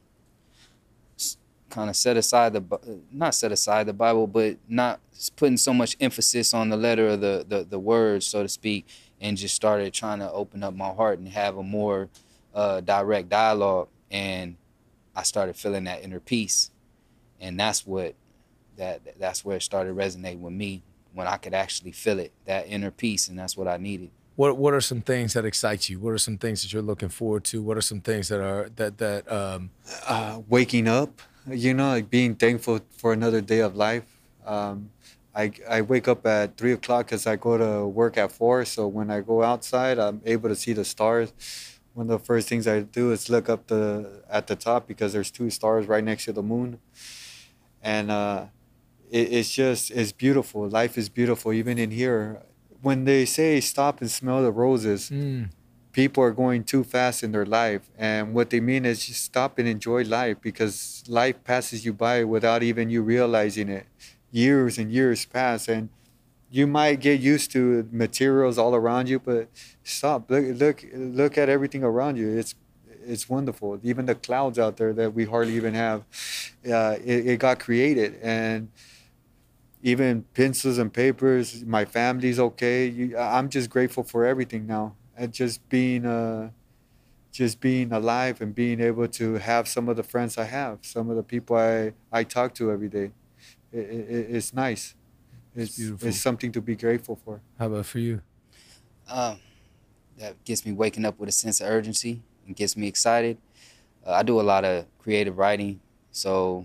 kind of set aside the, not set aside the Bible, but not putting so much emphasis on the letter of the, the, the words, so to speak, and just started trying to open up my heart and have a more uh, direct dialogue. And I started feeling that inner peace. And that's what, that that's where it started resonating with me, when I could actually feel it, that inner peace, and that's what I needed. What What are some things that excite you? What are some things that you're looking forward to? What are some things that are that that um... uh, waking up, you know, like being thankful for another day of life. Um, I I wake up at three o'clock because I go to work at four. So when I go outside, I'm able to see the stars. One of the first things I do is look up the at the top, because there's two stars right next to the moon, and. Uh, It, it's just, it's beautiful. Life is beautiful, even in here. When they say stop and smell the roses, mm. people are going too fast in their life. And what they mean is just stop and enjoy life, because life passes you by without even you realizing it. Years and years pass, and you might get used to materials all around you, but stop, look, look, look at everything around you. It's It's wonderful. Even the clouds out there that we hardly even have, uh, it, it got created. And even pencils and papers, my family's okay. You, I'm just grateful for everything now. And just being, uh, just being alive and being able to have some of the friends I have, some of the people I, I talk to every day. It, it, it's nice. It's, it's beautiful. It's something to be grateful for. How about for you? Um, that gets me waking up with a sense of urgency and gets me excited. Uh, I do a lot of creative writing, so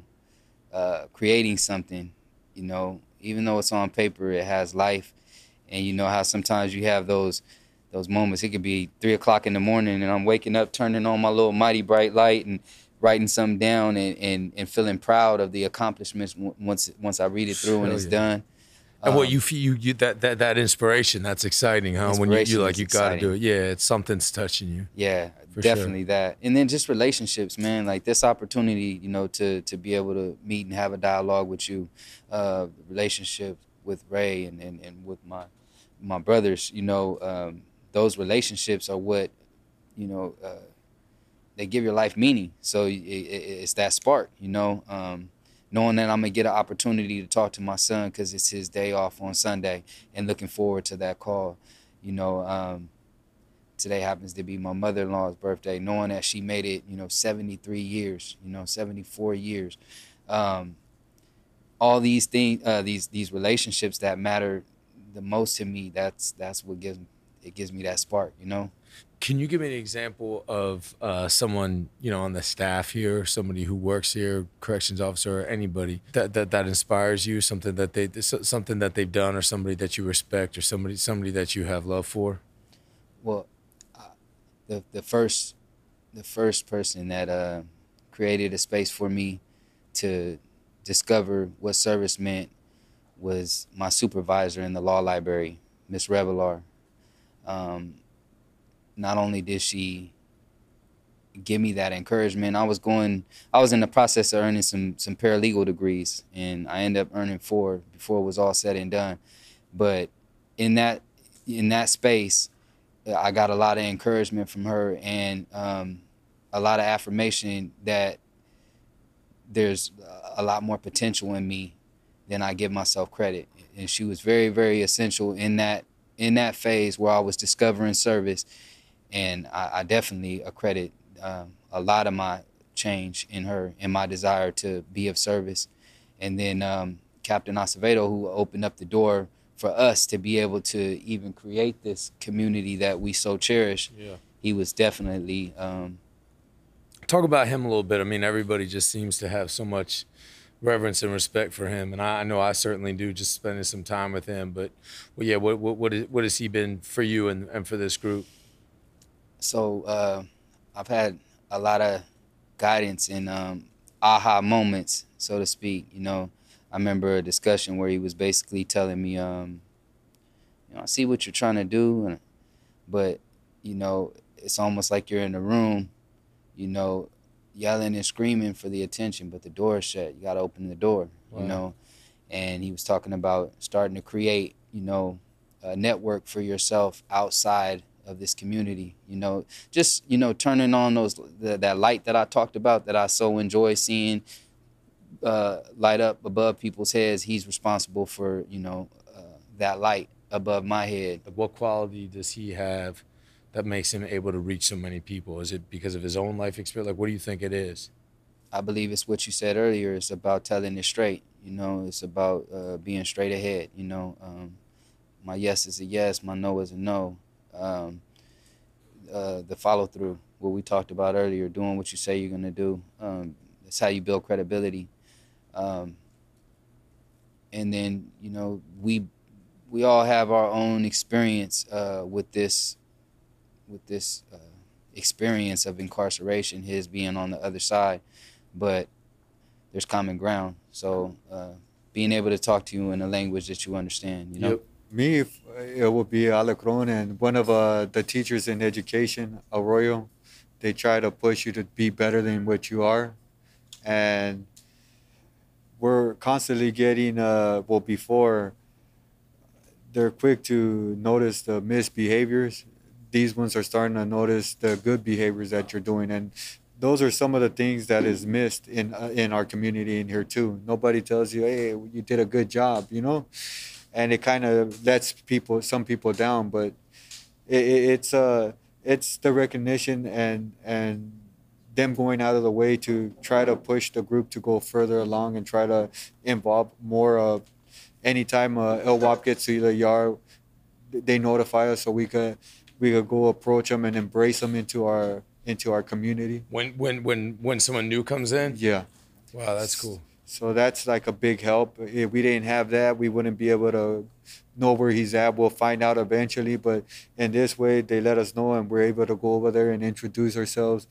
uh, creating something, you know, even though it's on paper, it has life. And you know how sometimes you have those those moments. It could be three o'clock in the morning and I'm waking up, turning on my little mighty bright light and writing something down, and, and, and feeling proud of the accomplishments once once I read it through and Hell it's yeah. done. And um, what you feel, you, you that, that that inspiration, that's exciting, huh? When you, you like, you got to do it. Yeah, it's something's touching you. Yeah, For definitely sure. that. And then just relationships, man. Like this opportunity, you know, to to be able to meet and have a dialogue with you, uh, relationship with Ray and, and, and with my my brothers, you know, um, those relationships are what, you know, uh, they give your life meaning. So it, it, it's that spark, you know. Um, knowing that I'm going to get an opportunity to talk to my son because it's his day off on Sunday, and looking forward to that call. You know, um, today happens to be my mother-in-law's birthday, knowing that she made it, you know, seventy-three years, you know, seventy-four years. Um, all these things, uh, these these relationships that matter the most to me, that's that's what gives it gives me that spark, you know. Can you give me an example of uh, someone, you know, on the staff here, somebody who works here, corrections officer, or anybody that, that, that inspires you, something that they something that they've done, or somebody that you respect, or somebody somebody that you have love for? Well, uh, the the first the first person that uh, created a space for me to discover what service meant was my supervisor in the law library, Miss Revelar. Um, Not only did she give me that encouragement, I was going, I was in the process of earning some some paralegal degrees, and I ended up earning four before it was all said and done. But in that in that space, I got a lot of encouragement from her, and um, a lot of affirmation that there's a lot more potential in me than I give myself credit. And she was very, very essential in that in that phase where I was discovering service. And I, I definitely accredit um, a lot of my change in her and my desire to be of service. And then um, Captain Acevedo, who opened up the door for us to be able to even create this community that we so cherish. Yeah. He was definitely. Um, Talk about him a little bit. I mean, everybody just seems to have so much reverence and respect for him, and I, I know I certainly do, just spending some time with him. But, well, yeah, what what what, is, what has he been for you and, and for this group? So uh, I've had a lot of guidance and um, aha moments, so to speak. You know, I remember a discussion where he was basically telling me, um, you know, I see what you're trying to do, but, you know, it's almost like you're in a room, you know, yelling and screaming for the attention, but the door is shut. You got to open the door, wow. you know. And he was talking about starting to create, you know, a network for yourself outside of this community, you know, just, you know, turning on those, the, that light that I talked about that I so enjoy seeing uh, light up above people's heads. He's responsible for, you know, uh, that light above my head. What quality does he have that makes him able to reach so many people? Is it because of his own life experience? Like, what do you think it is? I believe it's what you said earlier. It's about telling it straight. You know, it's about uh, being straight ahead. You know, um, my yes is a yes, my no is a no. Um, uh, the follow through, what we talked about earlier, doing what you say you're gonna do. Um, that's how you build credibility. Um, and then, you know, we we all have our own experience uh, with this. with this uh, experience of incarceration, his being on the other side, but there's common ground. So uh, being able to talk to you in a language that you understand, you know? Yep. Me, it would be Alacron, and one of uh, the teachers in education, Arroyo, they try to push you to be better than what you are. And we're constantly getting, uh, well, before, they're quick to notice the misbehaviors. These ones are starting to notice the good behaviors that you're doing, and those are some of the things that is missed in uh, in our community in here too. Nobody tells you, "Hey, you did a good job," you know, and it kind of lets people, some people down. But it, it, it's uh it's the recognition and and them going out of the way to try to push the group to go further along and try to involve more of. Anytime uh, L W A P gets to the yard, they notify us so we could. We could go approach them and embrace them into our into our community. When when when when someone new comes in? Yeah. Wow, that's cool. So that's like a big help. If we didn't have that, we wouldn't be able to know where he's at. We'll find out eventually, but in this way, they let us know, and we're able to go over there and introduce ourselves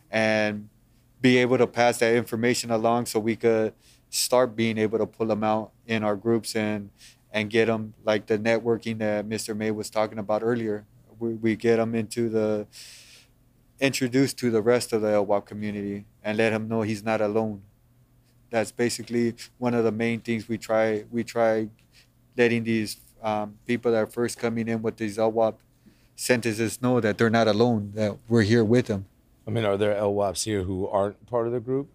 and be able to pass that information along so we could start being able to pull them out in our groups and and get them like the networking that Mister May was talking about earlier. We, we get them into the, introduced to the rest of the L W A P community and let him know he's not alone. That's basically one of the main things we try. We try letting these um, people that are first coming in with these L W A P sentences know that they're not alone, that we're here with them. I mean, are there L W A Ps here who aren't part of the group?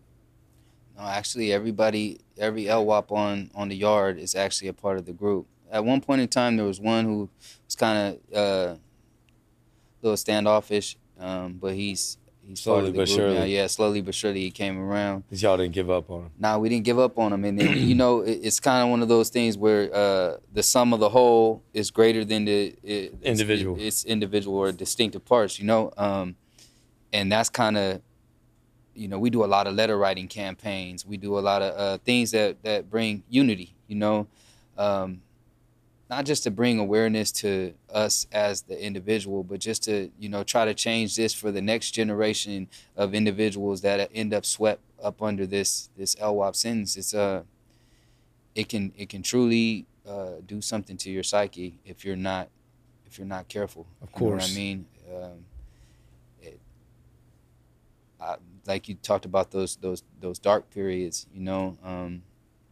No, actually, everybody, every L W A P on, on the yard is actually a part of the group. At one point in time, there was one who was kind of... Uh, little standoffish, um, but he's he's slowly part of the but group surely. now. Yeah, slowly but surely he came around. Because y'all didn't give up on him. Nah, we didn't give up on him, and then you know it, it's kind of one of those things where uh, the sum of the whole is greater than the it, individual. It's, it's individual or distinctive parts, you know, um, and that's kind of, you know, we do a lot of letter writing campaigns. We do a lot of uh, things that that bring unity, you know. Um, Not just to bring awareness to us as the individual, but just to, you know, try to change this for the next generation of individuals that end up swept up under this this L W A P sentence. It's uh, it can it can truly uh, do something to your psyche if you're not if you're not careful. Of course, you know what course. I mean, um, it, I, like you talked about those those those dark periods, you know. Um,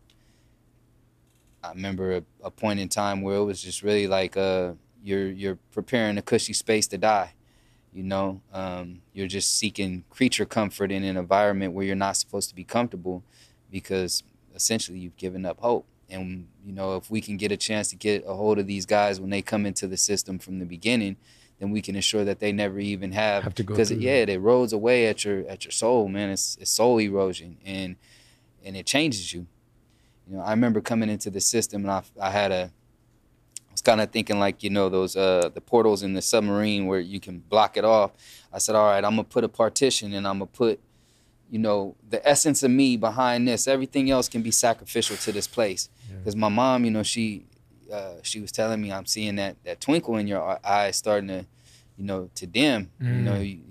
I remember a, a point in time where it was just really like uh, you're you're preparing a cushy space to die, you know. Um, you're just seeking creature comfort in an environment where you're not supposed to be comfortable, because essentially you've given up hope. And you know, if we can get a chance to get a hold of these guys when they come into the system from the beginning, then we can ensure that they never even have. Have to go Because through yeah, that. it erodes away at your at your soul, man. It's it's soul erosion, and and it changes you. You know, I remember coming into the system, and I I had a I was kind of thinking like, you know, those uh the portals in the submarine where you can block it off. I said, all right, I'm gonna put a partition, and I'm gonna put, you know, the essence of me behind this. Everything else can be sacrificial to this place. Because my mom, you know, she uh, she was telling me, I'm seeing that that twinkle in your eyes starting to, you know, to dim. Mm. You know, you,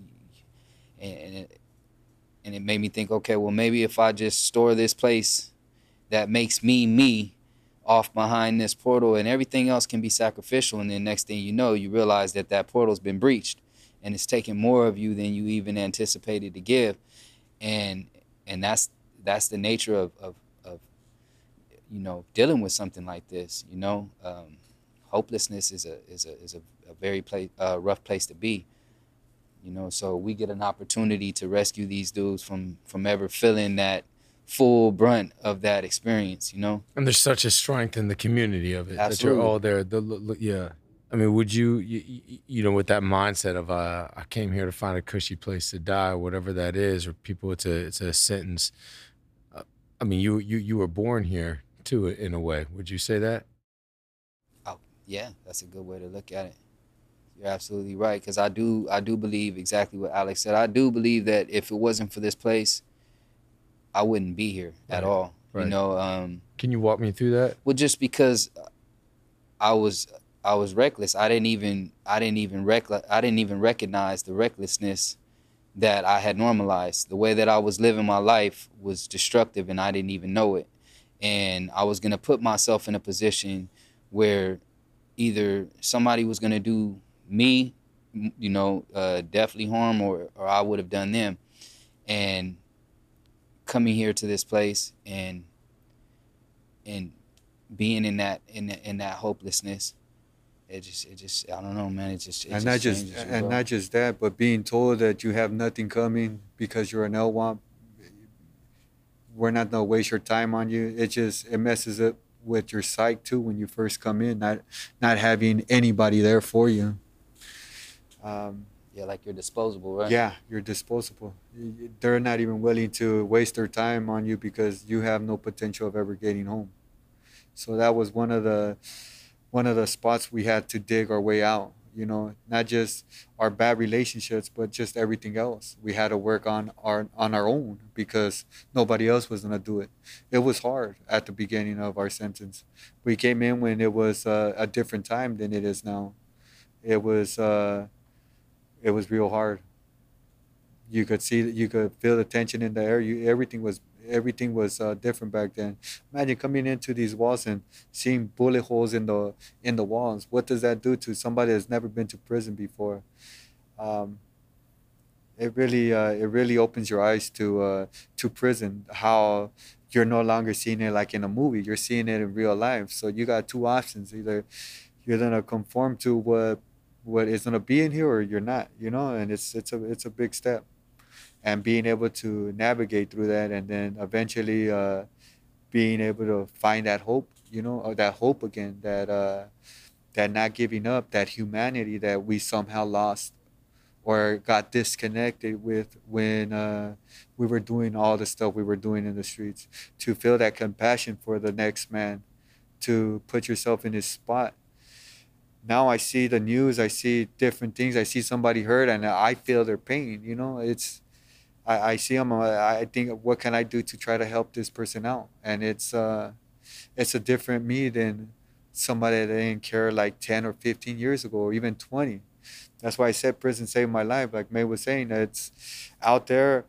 and and it, and it made me think, okay, well, maybe if I just store this place that makes me me off behind this portal, and everything else can be sacrificial, and then next thing you know, you realize that that portal's been breached, and it's taking more of you than you even anticipated to give. And and that's that's the nature of, of, of you know, dealing with something like this. You know, um, hopelessness is a is a is a, a very play, uh, rough place to be. You know, so we get an opportunity to rescue these dudes from from ever feeling that full brunt of that experience. You know, And there's such a strength in the community of it. Absolutely. That you're all there. The, l- l- yeah. I mean, would you, you, you know, with that mindset of uh, I came here to find a cushy place to die, whatever that is, or people, it's a it's a sentence. Uh, I mean, you you you were born here too, in a way. Would you say that? oh yeah, that's a good way to look at it. You're absolutely right, because I do I do believe exactly what Alex said. I do believe that if it wasn't for this place, I wouldn't be here at Right, all. right. You know, um, Can you walk me through that? well, just because I was I was reckless. I didn't even I didn't even rec- I didn't even recognize the recklessness that I had normalized. The way that I was living my life was destructive, and I didn't even know it. And I was gonna put myself in a position where either somebody was gonna do me, m- you know, uh, deathly harm, or or I would have done them. And coming here to this place and and being in that in that, in that hopelessness, it just it just I don't know, man. It just it And just not just changes you, and bro. not just that, but being told that you have nothing coming because you're an L WAP. We're not gonna waste your time on you. It just it messes up with your psyche too when you first come in, not not having anybody there for you. Um, Yeah, like you're disposable, right? yeah, you're disposable. Y- y- They're not even willing to waste their time on you because you have no potential of ever getting home. So that was one of the one of the spots we had to dig our way out. You know, not just our bad relationships, but just everything else. We had to work on our on our own because nobody else was gonna do it. It was hard at the beginning of our sentence. We came in when it was uh, a different time than it is now. It was uh, it was real hard. You could see that you could feel the tension in the air. You everything was everything was uh, different back then. Imagine coming into these walls and seeing bullet holes in the in the walls. What does that do to somebody that's never been to prison before? Um, it really uh, it really opens your eyes to uh, to prison. How you're no longer seeing it like in a movie. You're seeing it in real life. So you got two options: either you're gonna conform to what what is gonna be in here, or you're not. You know, and it's it's a it's a big step. And being able to navigate through that, and then eventually uh, being able to find that hope, you know, or that hope again, that uh, that not giving up, that humanity that we somehow lost or got disconnected with when uh, we were doing all the stuff we were doing in the streets. To feel that compassion for the next man, to put yourself in his spot. Now I see the news, I see different things, I see somebody hurt, and I feel their pain. You know, it's I, I see them. I think, what can I do to try to help this person out? And it's uh, it's a different me than somebody that didn't care like ten or fifteen years ago, or even twenty. That's why I said prison saved my life. Like May was saying, it's out there.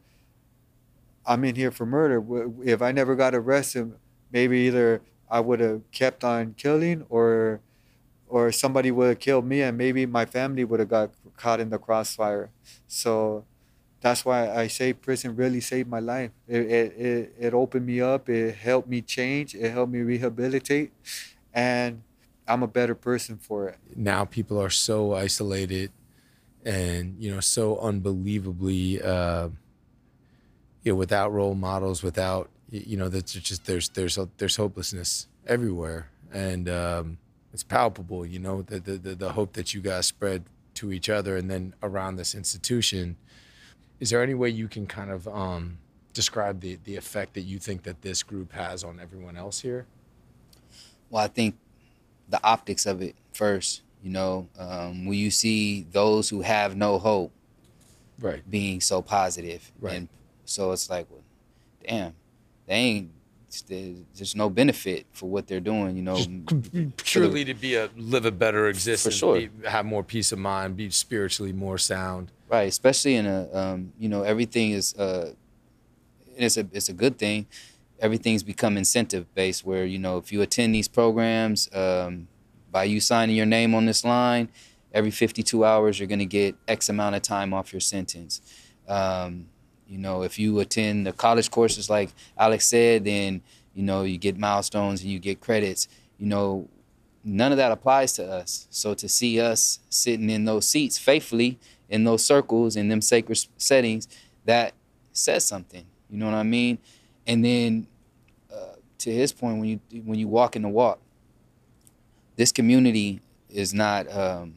I'm in here for murder. W- If I never got arrested, maybe either I would have kept on killing, or or somebody would have killed me, and maybe my family would have got caught in the crossfire. So that's why I say prison really saved my life. It, it, it, it opened me up. It helped me change. It helped me rehabilitate. And I'm a better person for it. Now people are so isolated and, you know, so unbelievably, uh, you know, without role models, without, y- you know, that's just, there's, there's, there's hopelessness everywhere. And um, it's palpable, you know, the, the, the, the hope that you guys spread to each other and then around this institution. Is there any way you can kind of um, describe the, the effect that you think that this group has on everyone else here? Well, I think the optics of it first, you know, um, when you see those who have no hope right. being so positive. Right. And so it's like, well, damn, they ain't, there's no benefit for what they're doing, you know. Just purely the, to be a live a better existence, for sure. be, have more peace of mind, be spiritually more sound. Right, especially in a, um, you know, everything is, uh, it's a it's a good thing. Everything's become incentive based, where you know if you attend these programs, um, by you signing your name on this line, every fifty-two hours you're gonna get X amount of time off your sentence. Um, You know, if you attend the college courses like Alex said, then, you know, you get milestones and you get credits. You know, none of that applies to us. So to see us sitting in those seats faithfully in those circles, in them sacred settings, that says something. You know what I mean? And then uh, to his point, when you when you walk in the walk, this community is not um,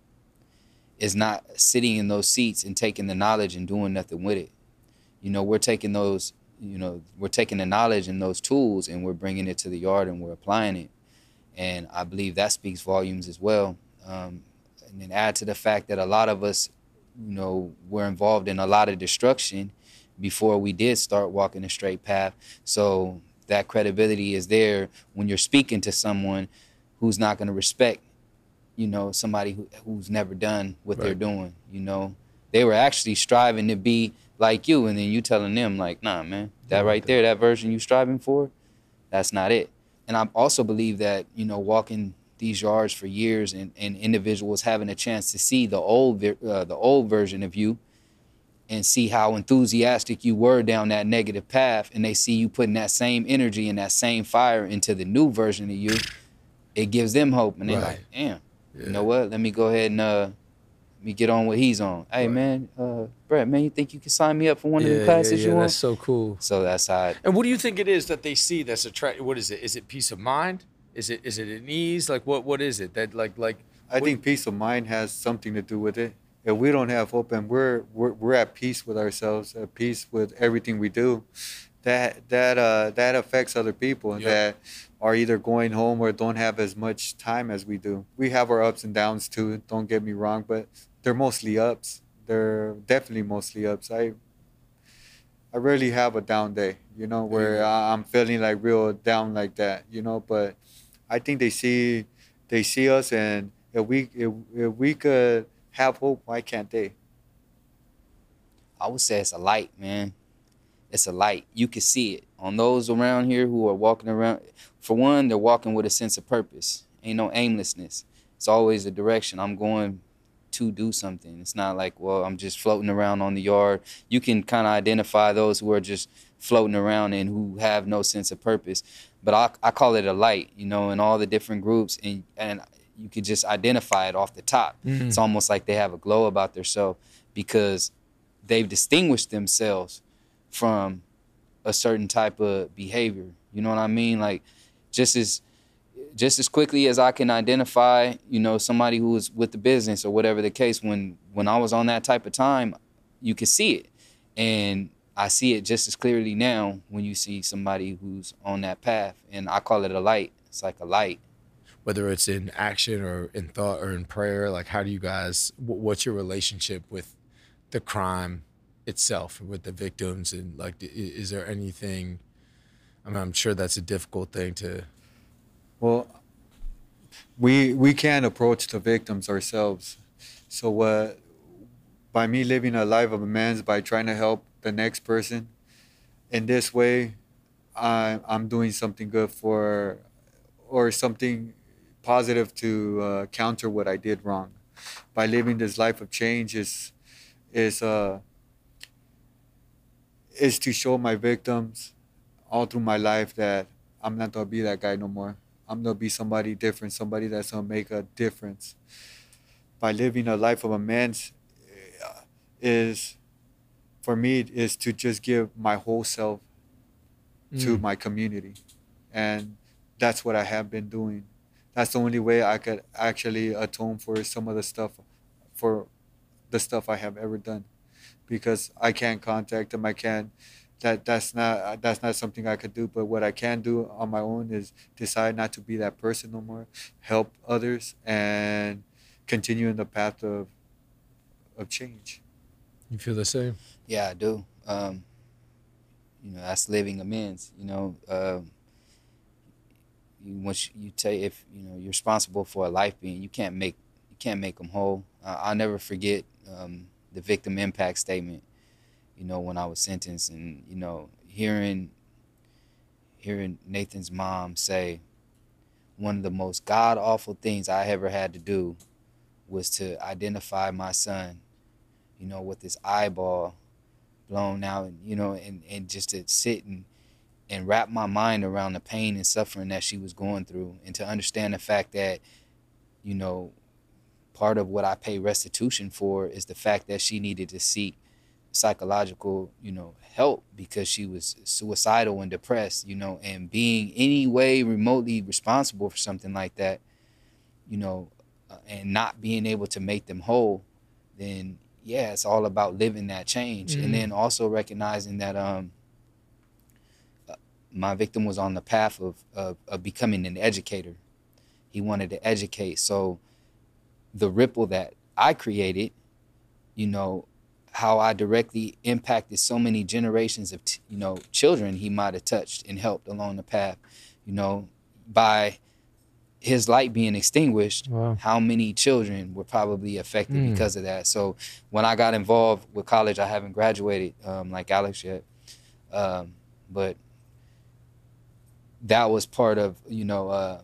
is not sitting in those seats and taking the knowledge and doing nothing with it. You know, we're taking those, you know, we're taking the knowledge and those tools and we're bringing it to the yard and we're applying it. And I believe that speaks volumes as well. Um, and then add to the fact that a lot of us, you know, were involved in a lot of destruction before we did start walking a straight path. So that credibility is there when you're speaking to someone who's not going to respect, you know, somebody who, who's never done what right. they're doing, you know. They were actually striving to be like you, and then you telling them like, nah, man, that right there, that version you striving for, that's not it. And I also believe that, you know, walking these yards for years and, and individuals having a chance to see the old uh, the old version of you and see how enthusiastic you were down that negative path, and they see you putting that same energy and that same fire into the new version of you, it gives them hope. And they're right. like, damn, yeah. you know what, let me go ahead and uh, let me get on what he's on. Hey, right. man, uh, Brett, man, you think you can sign me up for one yeah, of the classes yeah, yeah, you want? That's so cool. So that's how it, and what do you think it is that they see that's attractive? What is it? Is it peace of mind? Is it is it an ease? Like, what what is it? That like like I think peace of mind has something to do with it. If we don't have hope and we're we're, we're at peace with ourselves, at peace with everything we do, that that uh, that affects other people yep. that are either going home or don't have as much time as we do. We have our ups and downs too, don't get me wrong, but they're mostly ups. They're definitely mostly ups. I I rarely have a down day, you know, where mm-hmm. I'm feeling like real down like that, you know, but I think they see they see us, and if we if, if we could have hope, why can't they? I would say it's a light, man. It's a light. You can see it on those around here who are walking around. For one, they're walking with a sense of purpose. Ain't no aimlessness. It's always a direction. I'm going to do something. It's not like, well, I'm just floating around on the yard. You can kind of identify those who are just floating around and who have no sense of purpose. But I, I call it a light, you know, in all the different groups, and and you could just identify it off the top. Mm-hmm. It's almost like they have a glow about themselves because they've distinguished themselves from a certain type of behavior. You know what I mean? Like just as just as quickly as I can identify, you know, somebody who was with the business or whatever the case, when when I was on that type of time, you could see it. And I see it just as clearly now when you see somebody who's on that path. And I call it a light. It's like a light. Whether it's in action or in thought or in prayer, like how do you guys, what's your relationship with the crime itself, with the victims? And like, is there anything, I mean, I'm sure that's a difficult thing to. Well, we we can't approach the victims ourselves. So what, by me living a life of amends, by trying to help the next person, in this way, I, I'm doing something good for, or something positive to uh, counter what I did wrong. By living this life of change is, is, uh, is to show my victims all through my life that I'm not gonna be that guy no more. I'm gonna be somebody different, somebody that's gonna make a difference. By living a life of amends is, for me, is to just give my whole self mm. to my community. And that's what I have been doing. That's the only way I could actually atone for some of the stuff for the stuff I have ever done, because I can't contact them. I can't. That that's not that's not something I could do. But what I can do on my own is decide not to be that person no more. Help others and continue in the path of of change. You feel the same? Yeah, I do. Um, you know, that's living amends. You know, um, you once you take if you know you're responsible for a life being, you can't make you can't make them whole. Uh, I'll never forget um, the victim impact statement. You know, when I was sentenced, and you know, hearing hearing Nathan's mom say one of the most god awful things I ever had to do was to identify my son, you know, with his eyeball blown out, and you know, and, and just to sit and and wrap my mind around the pain and suffering that she was going through, and to understand the fact that, you know, part of what I pay restitution for is the fact that she needed to seek psychological, you know, help because she was suicidal and depressed, you know, and being any way remotely responsible for something like that, you know, uh, and not being able to make them whole, then yeah, it's all about living that change. Mm-hmm. And then also recognizing that um, uh, my victim was on the path of, of, of becoming an educator. He wanted to educate. So the ripple that I created, you know, how I directly impacted so many generations of, t- you know, children he might have touched and helped along the path, you know, by his light being extinguished. Wow. How many children were probably affected mm. because of that. So when I got involved with college, I haven't graduated um, like Alex yet, um, but that was part of, you know, uh,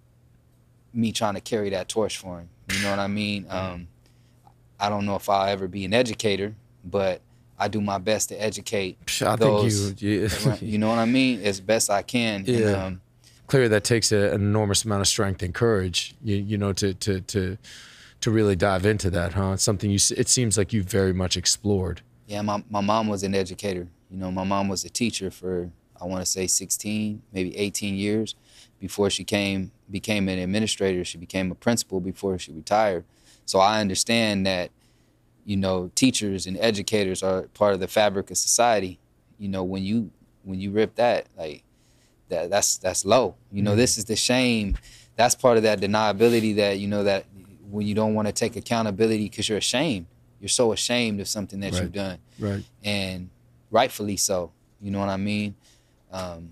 me trying to carry that torch for him. You know what I mean? Um, I don't know if I'll ever be an educator, but I do my best to educate I those. Think you, yeah. You know what I mean? As best I can. Yeah. And, um, Clearly, that takes a, an enormous amount of strength and courage. You, you know, to to to to really dive into that, huh? It's something you. It seems like you very much explored. Yeah, my my mom was an educator. You know, my mom was a teacher for, I want to say sixteen, maybe eighteen years before she came became an administrator. She became a principal before she retired. So I understand that, you know, teachers and educators are part of the fabric of society. You know, when you when you rip that, like that, that's that's low. You know, mm-hmm. This is the shame. That's part of that deniability that, you know, that when you don't want to take accountability because you're ashamed. You're so ashamed of something that right. you've done. Right. And rightfully so. You know what I mean? Um,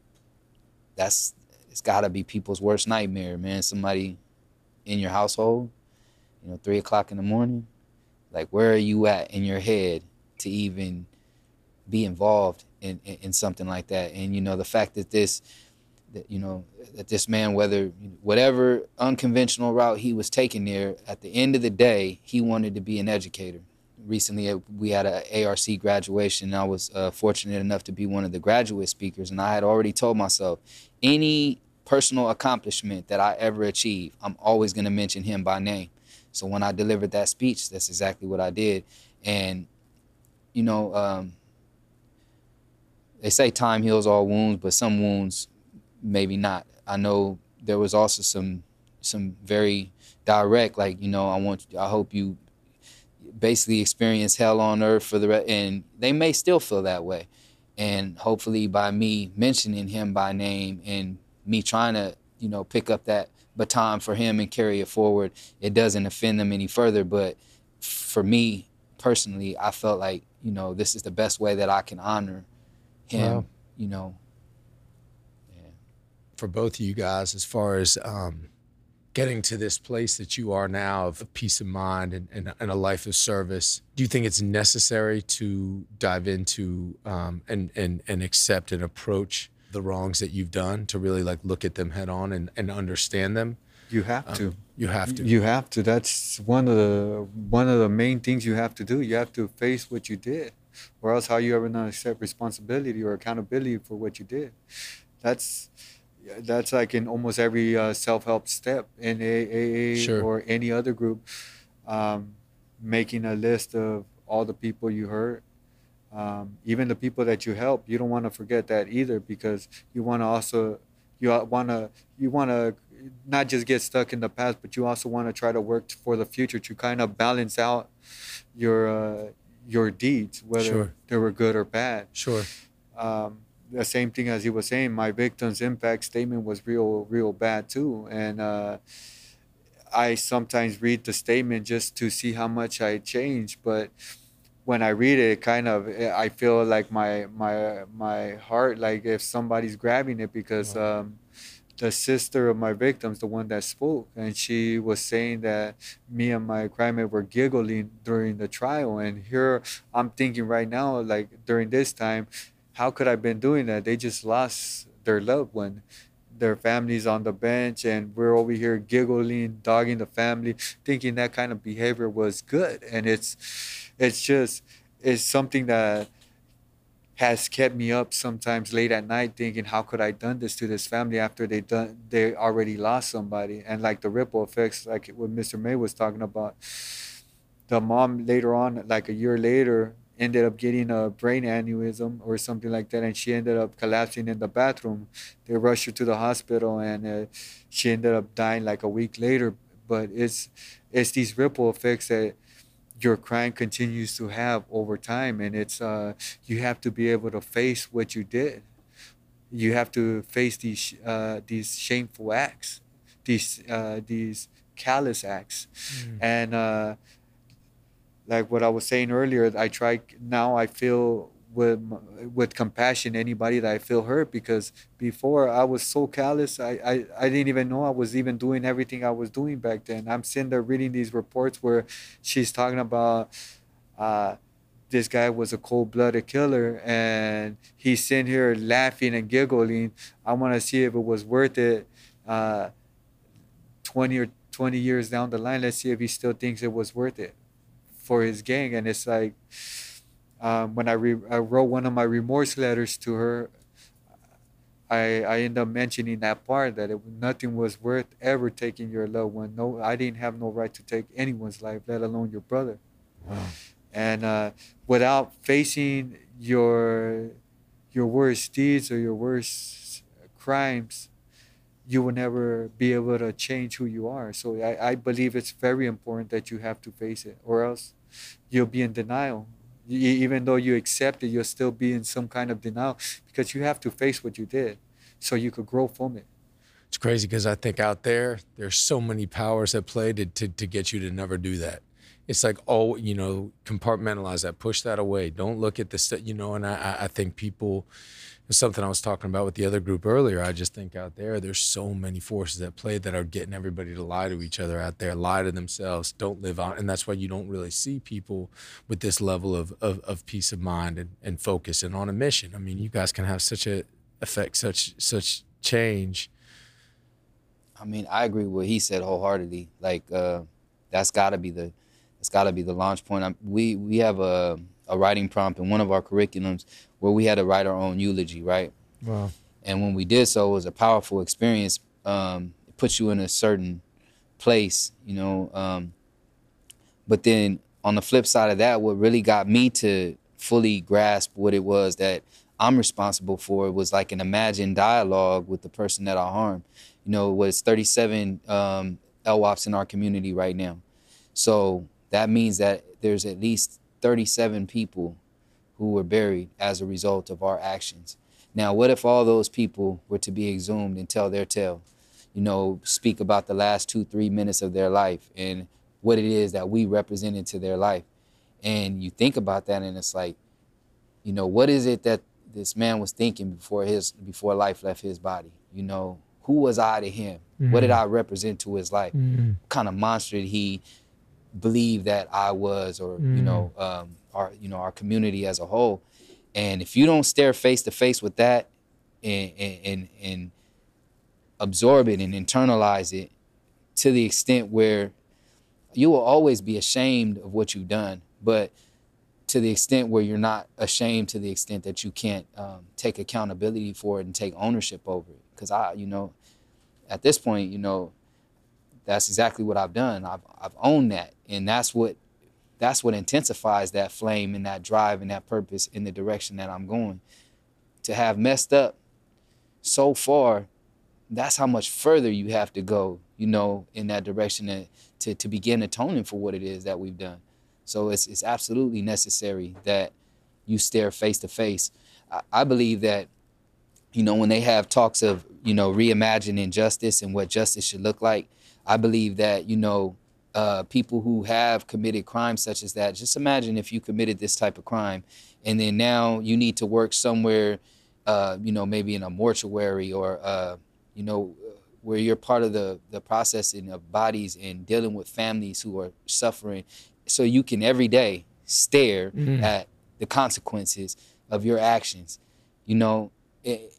that's it's got to be people's worst nightmare, man. Somebody in your household, you know, three o'clock in the morning. Like, where are you at in your head to even be involved in, in, in something like that? And, you know, the fact that this, that, you know, that this man, whether, whatever unconventional route he was taking there, at the end of the day, he wanted to be an educator. Recently, we had an A R C graduation, and I was uh, fortunate enough to be one of the graduate speakers. And I had already told myself, any personal accomplishment that I ever achieve, I'm always going to mention him by name. So when I delivered that speech, that's exactly what I did. And, you know, um, they say time heals all wounds, but some wounds maybe not. I know there was also some some very direct, like, you know, I want, I hope you basically experience hell on earth for the rest, and they may still feel that way. And hopefully by me mentioning him by name and me trying to, you know, pick up that baton for him and carry it forward, it doesn't offend them any further. But for me personally, I felt like, you know, this is the best way that I can honor him. Wow. You know. Yeah. For both of you guys, as far as um, getting to this place that you are now of peace of mind and, and, and a life of service, do you think it's necessary to dive into um, and, and, and accept and approach the wrongs that you've done, to really like look at them head on and, and understand them? You have um, to. You have to. You have to. That's one of the one of the main things you have to do. You have to face what you did, or else how you ever gonna accept responsibility or accountability for what you did. That's that's like in almost every uh, self-help step in A A, sure. or any other group. Um, making a list of all the people you hurt. Um, even the people that you help, you don't want to forget that either, because you want to also, you want to, you want to not just get stuck in the past, but you also want to try to work for the future to kind of balance out your uh, your deeds, whether Sure. they were good or bad. Sure. Um, the same thing as he was saying, my victim's impact statement was real, real bad too. And uh, I sometimes read the statement just to see how much I changed, but when I read it, kind of, I feel like my my my heart, like if somebody's grabbing it, because Wow. um, the sister of my victim's the one that spoke, and she was saying that me and my crime mate were giggling during the trial. And here I'm thinking right now, like during this time, how could I have been doing that? They just lost their loved one. Their family's on the bench, and we're over here giggling, dogging the family, thinking that kind of behavior was good. And it's it's just it's something that has kept me up sometimes late at night, thinking how could I done this to this family after they done they already lost somebody. And like the ripple effects, like what Mister May was talking about, the mom later on, like a year later, ended up getting a brain aneurysm or something like that, and she ended up collapsing in the bathroom. They rushed her to the hospital, and uh, she ended up dying like a week later. But it's it's these ripple effects that your crime continues to have over time, and it's uh, you have to be able to face what you did. You have to face these uh, these shameful acts, these uh, these callous acts, Mm. and. Uh, like what I was saying earlier, I try now. I feel with with compassion anybody that I feel hurt, because before I was so callous. I, I I didn't even know I was even doing everything I was doing back then. I'm sitting there reading these reports where she's talking about uh, this guy was a cold-blooded killer, and he's sitting here laughing and giggling. I want to see if it was worth it. Uh, twenty or twenty years down the line, let's see if he still thinks it was worth it for his gang. And it's like, um, when I, re- I wrote one of my remorse letters to her, I I end up mentioning that part, that it, nothing was worth ever taking your loved one. No, I didn't have no right to take anyone's life, let alone your brother. Wow. And uh, without facing your your worst deeds or your worst crimes, you will never be able to change who you are. So I, I believe it's very important that you have to face it, or else you'll be in denial. E- Even though you accept it, you'll still be in some kind of denial, because you have to face what you did so you could grow from it. It's crazy because I think out there, there's so many powers at play to, to, to get you to never do that. It's like, oh, you know, compartmentalize that, push that away. Don't look at this, you know, and I, I think people, it's something I was talking about with the other group earlier. I just think out there, there's so many forces at play that are getting everybody to lie to each other out there, lie to themselves, don't live on. And that's why you don't really see people with this level of, of, of peace of mind and, and focus and on a mission. I mean, you guys can have such a affect such, such change. I mean, I agree with what he said wholeheartedly. Like, uh, that's got to be the, that's got to be the launch point. I, we we have a a writing prompt in one of our curriculums where we had to write our own eulogy, right? Wow. And when we did so, it was a powerful experience. Um, it puts you in a certain place, you know. Um, but then on the flip side of that, what really got me to fully grasp what it was that I'm responsible for was like an imagined dialogue with the person that I harmed. You know, it was thirty-seven um, L WOPs in our community right now. So that means that there's at least thirty-seven people who were buried as a result of our actions. Now, what if all those people were to be exhumed and tell their tale? You know, speak about the last two, three minutes of their life and what it is that we represented to their life. And you think about that, and it's like, you know, what is it that this man was thinking before his before life left his body? You know, who was I to him? Mm-hmm. What did I represent to his life? Mm-hmm. What kind of monster did he believe that I was, or mm-hmm. you know, um, our you know our community as a whole? And if you don't stare face to face with that and, and and absorb it and internalize it to the extent where you will always be ashamed of what you've done, but to the extent where you're not ashamed to the extent that you can't um, take accountability for it and take ownership over it. Because I, you know, at this point, you know, that's exactly what I've done. I've I've owned that, and that's what that's what intensifies that flame and that drive and that purpose in the direction that I'm going. To have messed up so far that's how much further you have to go, you know, in that direction to, to, to begin atoning for what it is that we've done. So it's, it's absolutely necessary that you stare face to face. I, I believe that, you know, when they have talks of, you know, reimagining justice and what justice should look like, I believe that, you know, uh, people who have committed crimes such as that, just imagine if you committed this type of crime and then now you need to work somewhere, uh, you know, maybe in a mortuary or, uh, you know, where you're part of the, the processing of bodies and dealing with families who are suffering. So you can every day stare mm-hmm. at the consequences of your actions, you know, it,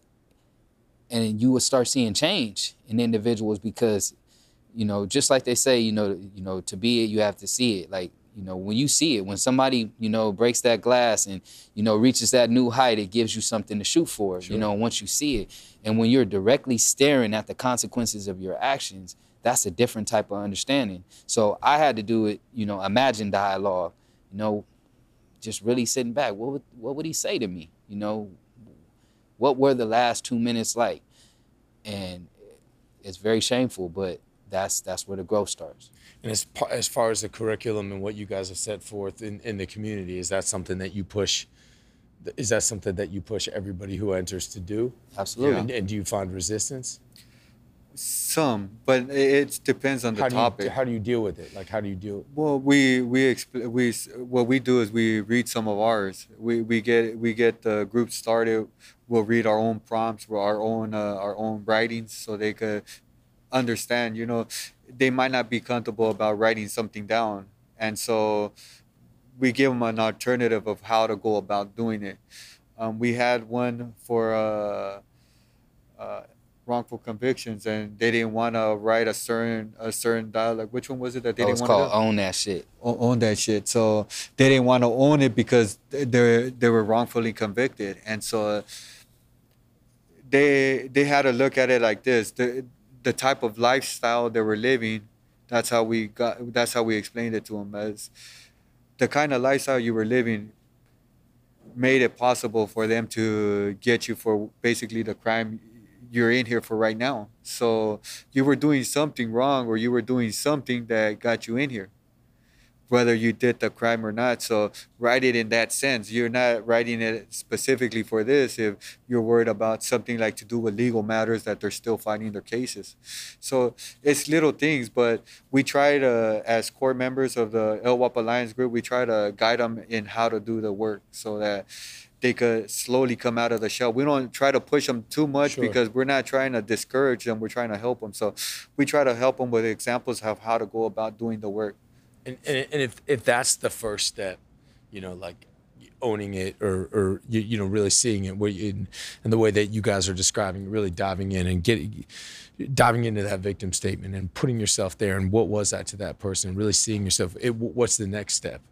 and you will start seeing change in individuals because, you know, just like they say, you know, you know, to be it, you have to see it. Like, you know, when you see it, when somebody, you know, breaks that glass and, you know, reaches that new height, it gives you something to shoot for, sure. you know, once you see it. And when you're directly staring at the consequences of your actions, that's a different type of understanding. So I had to do it, you know, imagine dialogue, you know, just really sitting back. What would, what would he say to me? You know, what were the last two minutes like? And it's very shameful, but that's that's where the growth starts. And as, as far as the curriculum and what you guys have set forth in, in the community, is that something that you push? Is that something that you push everybody who enters to do? Absolutely. And, and do you find resistance? Some, but it depends on the how do topic. You, how do you deal with it? Like, how do you deal? Well, we we we what we do is we read some of ours. We we get we get the group started. We'll read our own prompts, our own uh, our own writings, so they could understand. You know, they might not be comfortable about writing something down, and so we give them an alternative of how to go about doing it. Um, we had one for. Uh, uh, wrongful convictions, and they didn't want to write a certain a certain dialogue. Which one was it that they oh, didn't want to to It's called Own That Shit. Own That Shit. So they didn't want to own it because they they were wrongfully convicted, and so they they had to look at it like this: the the type of lifestyle they were living. That's how we got. That's how we explained it to them as the kind of lifestyle you were living made it possible for them to get you for basically the crime you're in here for right now. So you were doing something wrong, or you were doing something that got you in here, whether you did the crime or not. So write it in that sense. You're not writing it specifically for this if you're worried about something like to do with legal matters that they're still fighting their cases. So it's little things, but we try to, as core members of the L W A P Alliance group, we try to guide them in how to do the work so that they could slowly come out of the shell. We don't try to push them too much sure. because we're not trying to discourage them. We're trying to help them. So we try to help them with examples of how to go about doing the work. And, and, and if, if that's the first step, you know, like owning it or, or you, you know, really seeing it where you, in, in the way that you guys are describing, really diving in and getting, diving into that victim statement and putting yourself there and what was that to that person, really seeing yourself, it, what's the next step?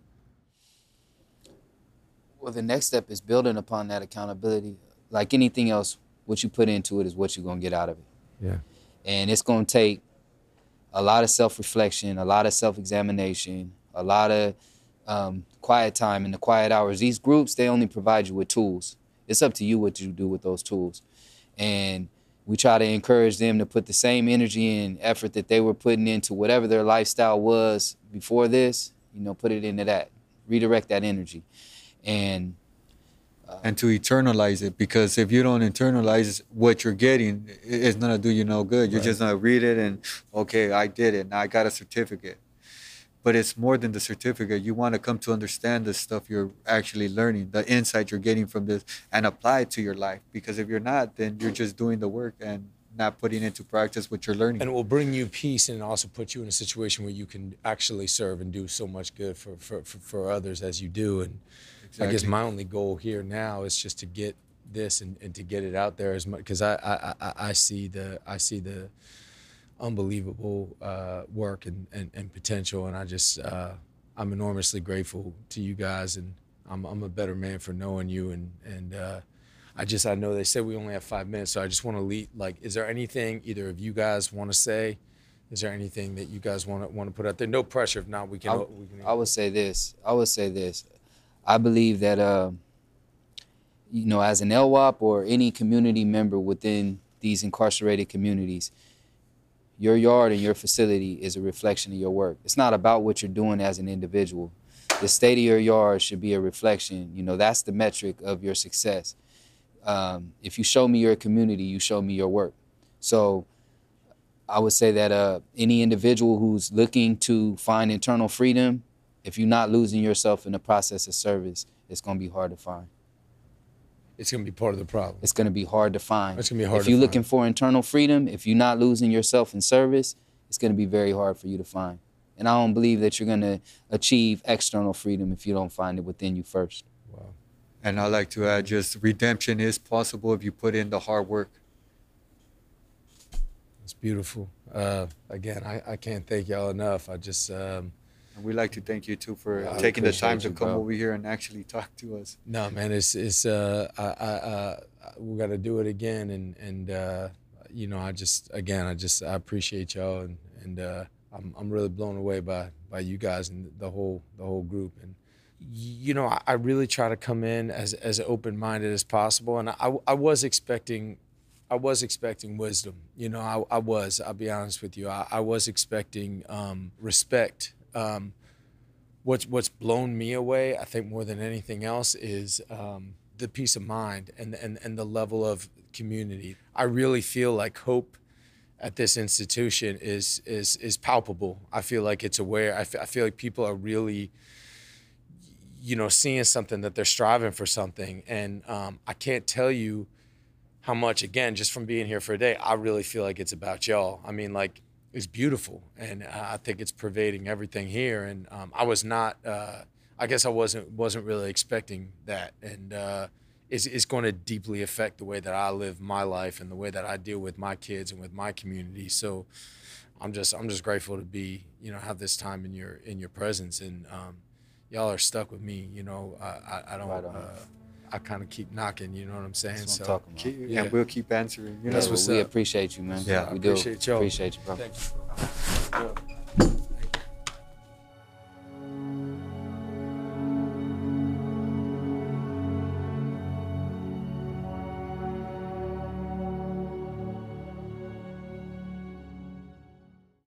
Well, the next step is building upon that accountability. Like anything else, what you put into it is what you're going to get out of it. Yeah. And it's going to take a lot of self-reflection, a lot of self-examination, a lot of um, quiet time in the quiet hours. These groups, they only provide you with tools. It's up to you what you do with those tools. And we try to encourage them to put the same energy and effort that they were putting into whatever their lifestyle was before this, you know, put it into that, redirect that energy. And uh, and to eternalize it, because if you don't internalize what you're getting, it's not gonna do you no good. You're right. just gonna read it and okay, I did it. Now I got a certificate. But it's more than the certificate. You want to come to understand the stuff you're actually learning, the insight you're getting from this, and apply it to your life. Because if you're not, then you're just doing the work and not putting into practice what you're learning. And it will bring you peace and also put you in a situation where you can actually serve and do so much good for, for, for, for others as you do. And exactly. I guess my only goal here now is just to get this and, and to get it out there as much, because I, I, I, I see the I see the unbelievable uh, work and, and, and potential, and I just uh, I'm enormously grateful to you guys, and I'm I'm a better man for knowing you, and and uh, I just I know they said we only have five minutes, so I just want to lead. Like, is there anything either of you guys want to say? Is there anything that you guys want to want to put out there? No pressure. If not, we can. I, we can I would say this. I would say this. I believe that uh, you know, as an L W A P or any community member within these incarcerated communities, your yard and your facility is a reflection of your work. It's not about what you're doing as an individual. The state of your yard should be a reflection. You know, that's the metric of your success. Um, if you show me your community, you show me your work. So I would say that uh, any individual who's looking to find internal freedom, if you're not losing yourself in the process of service, it's going to be hard to find. It's going to be part of the problem. It's going to be hard to find. It's going to be hard If to you're find. looking for internal freedom, if you're not losing yourself in service, it's going to be very hard for you to find. And I don't believe that you're going to achieve external freedom if you don't find it within you first. Wow. And I like to add, just redemption is possible if you put in the hard work. It's beautiful. Uh, again, I, I can't thank y'all enough. I just... Um, And we'd like to thank you too for Yeah, I taking the appreciate time to you, come bro. over here and actually talk to us. No, man, it's it's uh I I uh we got to do it again, and and uh you know I just again I just I appreciate y'all, and and uh I'm I'm really blown away by by you guys and the whole the whole group, and you know I, I really try to come in as as open minded as possible, and I I was expecting I was expecting wisdom, you know I I was I'll be honest with you I, I was expecting um respect. Um, what's what's blown me away, I think more than anything else, is um, the peace of mind and, and and the level of community. I really feel like hope at this institution is is is palpable. I feel like it's aware. I, f I feel like people are really, you know, seeing something, that they're striving for something, and um, I can't tell you how much, again, just from being here for a day, I really feel like it's about y'all. I mean, like. It's beautiful, and uh, I think it's pervading everything here. And um, I was not, uh, I guess I wasn't wasn't really expecting that, and uh, it's, it's going to deeply affect the way that I live my life and the way that I deal with my kids and with my community. So I'm just I'm just grateful to be, you know, have this time in your in your presence, and um, y'all are stuck with me. You know, I I, I don't. Right on. uh, I kind of keep knocking. You know what I'm saying? That's what So I'm talking about. Keep, Yeah. And we'll keep answering. You That's know. what's we up. appreciate you, man. Yeah. we do. Appreciate y'all. Appreciate you, bro. Thank you.